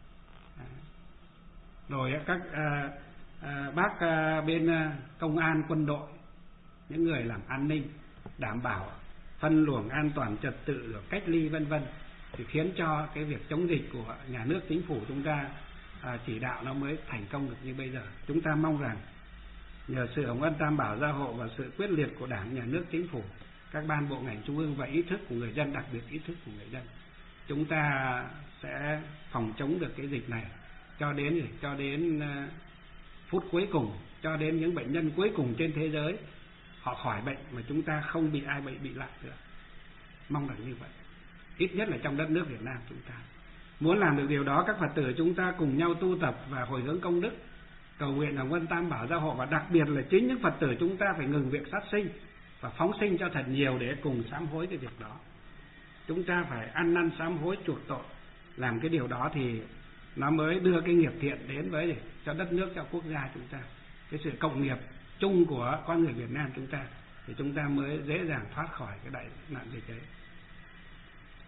rồi các bác bên công an, quân đội, những người làm an ninh, đảm bảo phân luồng an toàn trật tự, rồi cách ly vân vân, thì khiến cho cái việc chống dịch của Nhà nước, Chính phủ chúng ta chỉ đạo nó mới thành công được như bây giờ. Chúng ta mong rằng nhờ sự hồng ân Tam Bảo gia hộ và sự quyết liệt của Đảng, Nhà nước, Chính phủ, các ban bộ ngành trung ương và ý thức của người dân, đặc biệt ý thức của người dân, chúng ta sẽ phòng chống được cái dịch này cho đến phút cuối cùng, cho đến những bệnh nhân cuối cùng trên thế giới họ khỏi bệnh mà chúng ta không bị ai bị lại nữa. Mong rằng như vậy, ít nhất là trong đất nước Việt Nam chúng ta. Muốn làm được điều đó, các Phật tử chúng ta cùng nhau tu tập và hồi hướng công đức, cầu nguyện hồng ân Tam Bảo gia hộ, và đặc biệt là chính những Phật tử chúng ta phải ngừng việc sát sinh và phóng sinh cho thật nhiều để cùng sám hối cái việc đó. Chúng ta phải ăn năn sám hối chuộc tội, làm cái điều đó thì nó mới đưa cái nghiệp thiện đến với cho đất nước, cho quốc gia chúng ta, cái sự cộng nghiệp chung của con người Việt Nam chúng ta, thì chúng ta mới dễ dàng thoát khỏi cái đại nạn dịch ấy.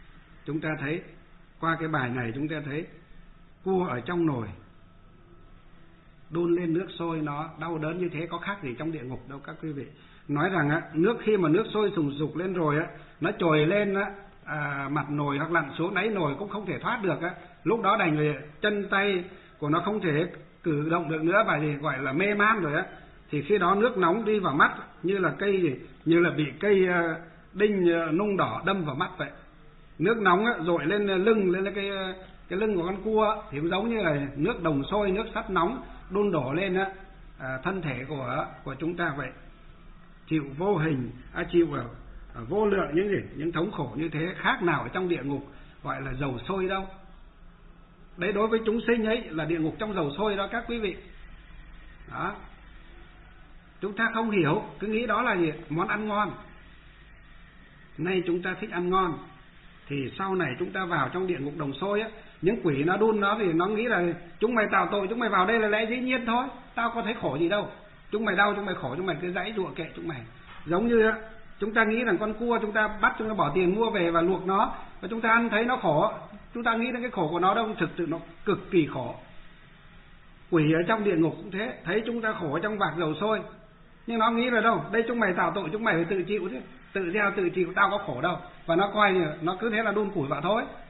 chúng ta thấy qua cái bài này chúng ta thấy cua ở trong nồi đun lên nước sôi nó đau đớn như thế, có khác gì trong địa ngục đâu các quý vị. Nói rằng á, khi mà nước sôi sùng sục lên rồi á, nó trồi lên á, mặt nồi hoặc lặn xuống đáy nồi cũng không thể thoát được á. Lúc đó đành về chân tay của nó không thể cử động được nữa, và gọi là mê man rồi á. Thì khi đó nước nóng đi vào mắt như là như là bị cây đinh nung đỏ đâm vào mắt vậy. Nước nóng á, dội lên cái lưng của con cua thì cũng giống như là nước đồng sôi, nước sắt nóng đun đổ lên á, thân thể của chúng ta vậy. Chịu vô lượng những thống khổ như thế, khác nào ở trong địa ngục gọi là dầu sôi đâu. Đấy, đối với chúng sinh ấy là địa ngục trong dầu sôi đó các quý vị. Đó, chúng ta không hiểu, cứ nghĩ đó là món ăn ngon. Nay chúng ta thích ăn ngon, thì sau này chúng ta vào trong địa ngục đồng sôi á, những quỷ nó đun nó thì nó nghĩ là chúng mày tạo tội, chúng mày vào đây là lẽ dĩ nhiên thôi, tao có thấy khổ gì đâu, chúng mày đau, chúng mày khổ, chúng mày cứ giãy giụa kệ chúng mày. Giống như chúng ta nghĩ rằng con cua chúng ta bắt, chúng ta bỏ tiền mua về và luộc nó, và chúng ta ăn thấy nó khổ, chúng ta nghĩ đến cái khổ của nó đâu, thực sự nó cực kỳ khổ. Quỷ ở trong địa ngục cũng thế, thấy chúng ta khổ trong vạc dầu sôi, nhưng nó nghĩ là đâu, đây chúng mày tạo tội, chúng mày phải tự chịu chứ, tự gieo tự chịu, tao có khổ đâu. Và nó coi như nó cứ thế là đun củi vào thôi.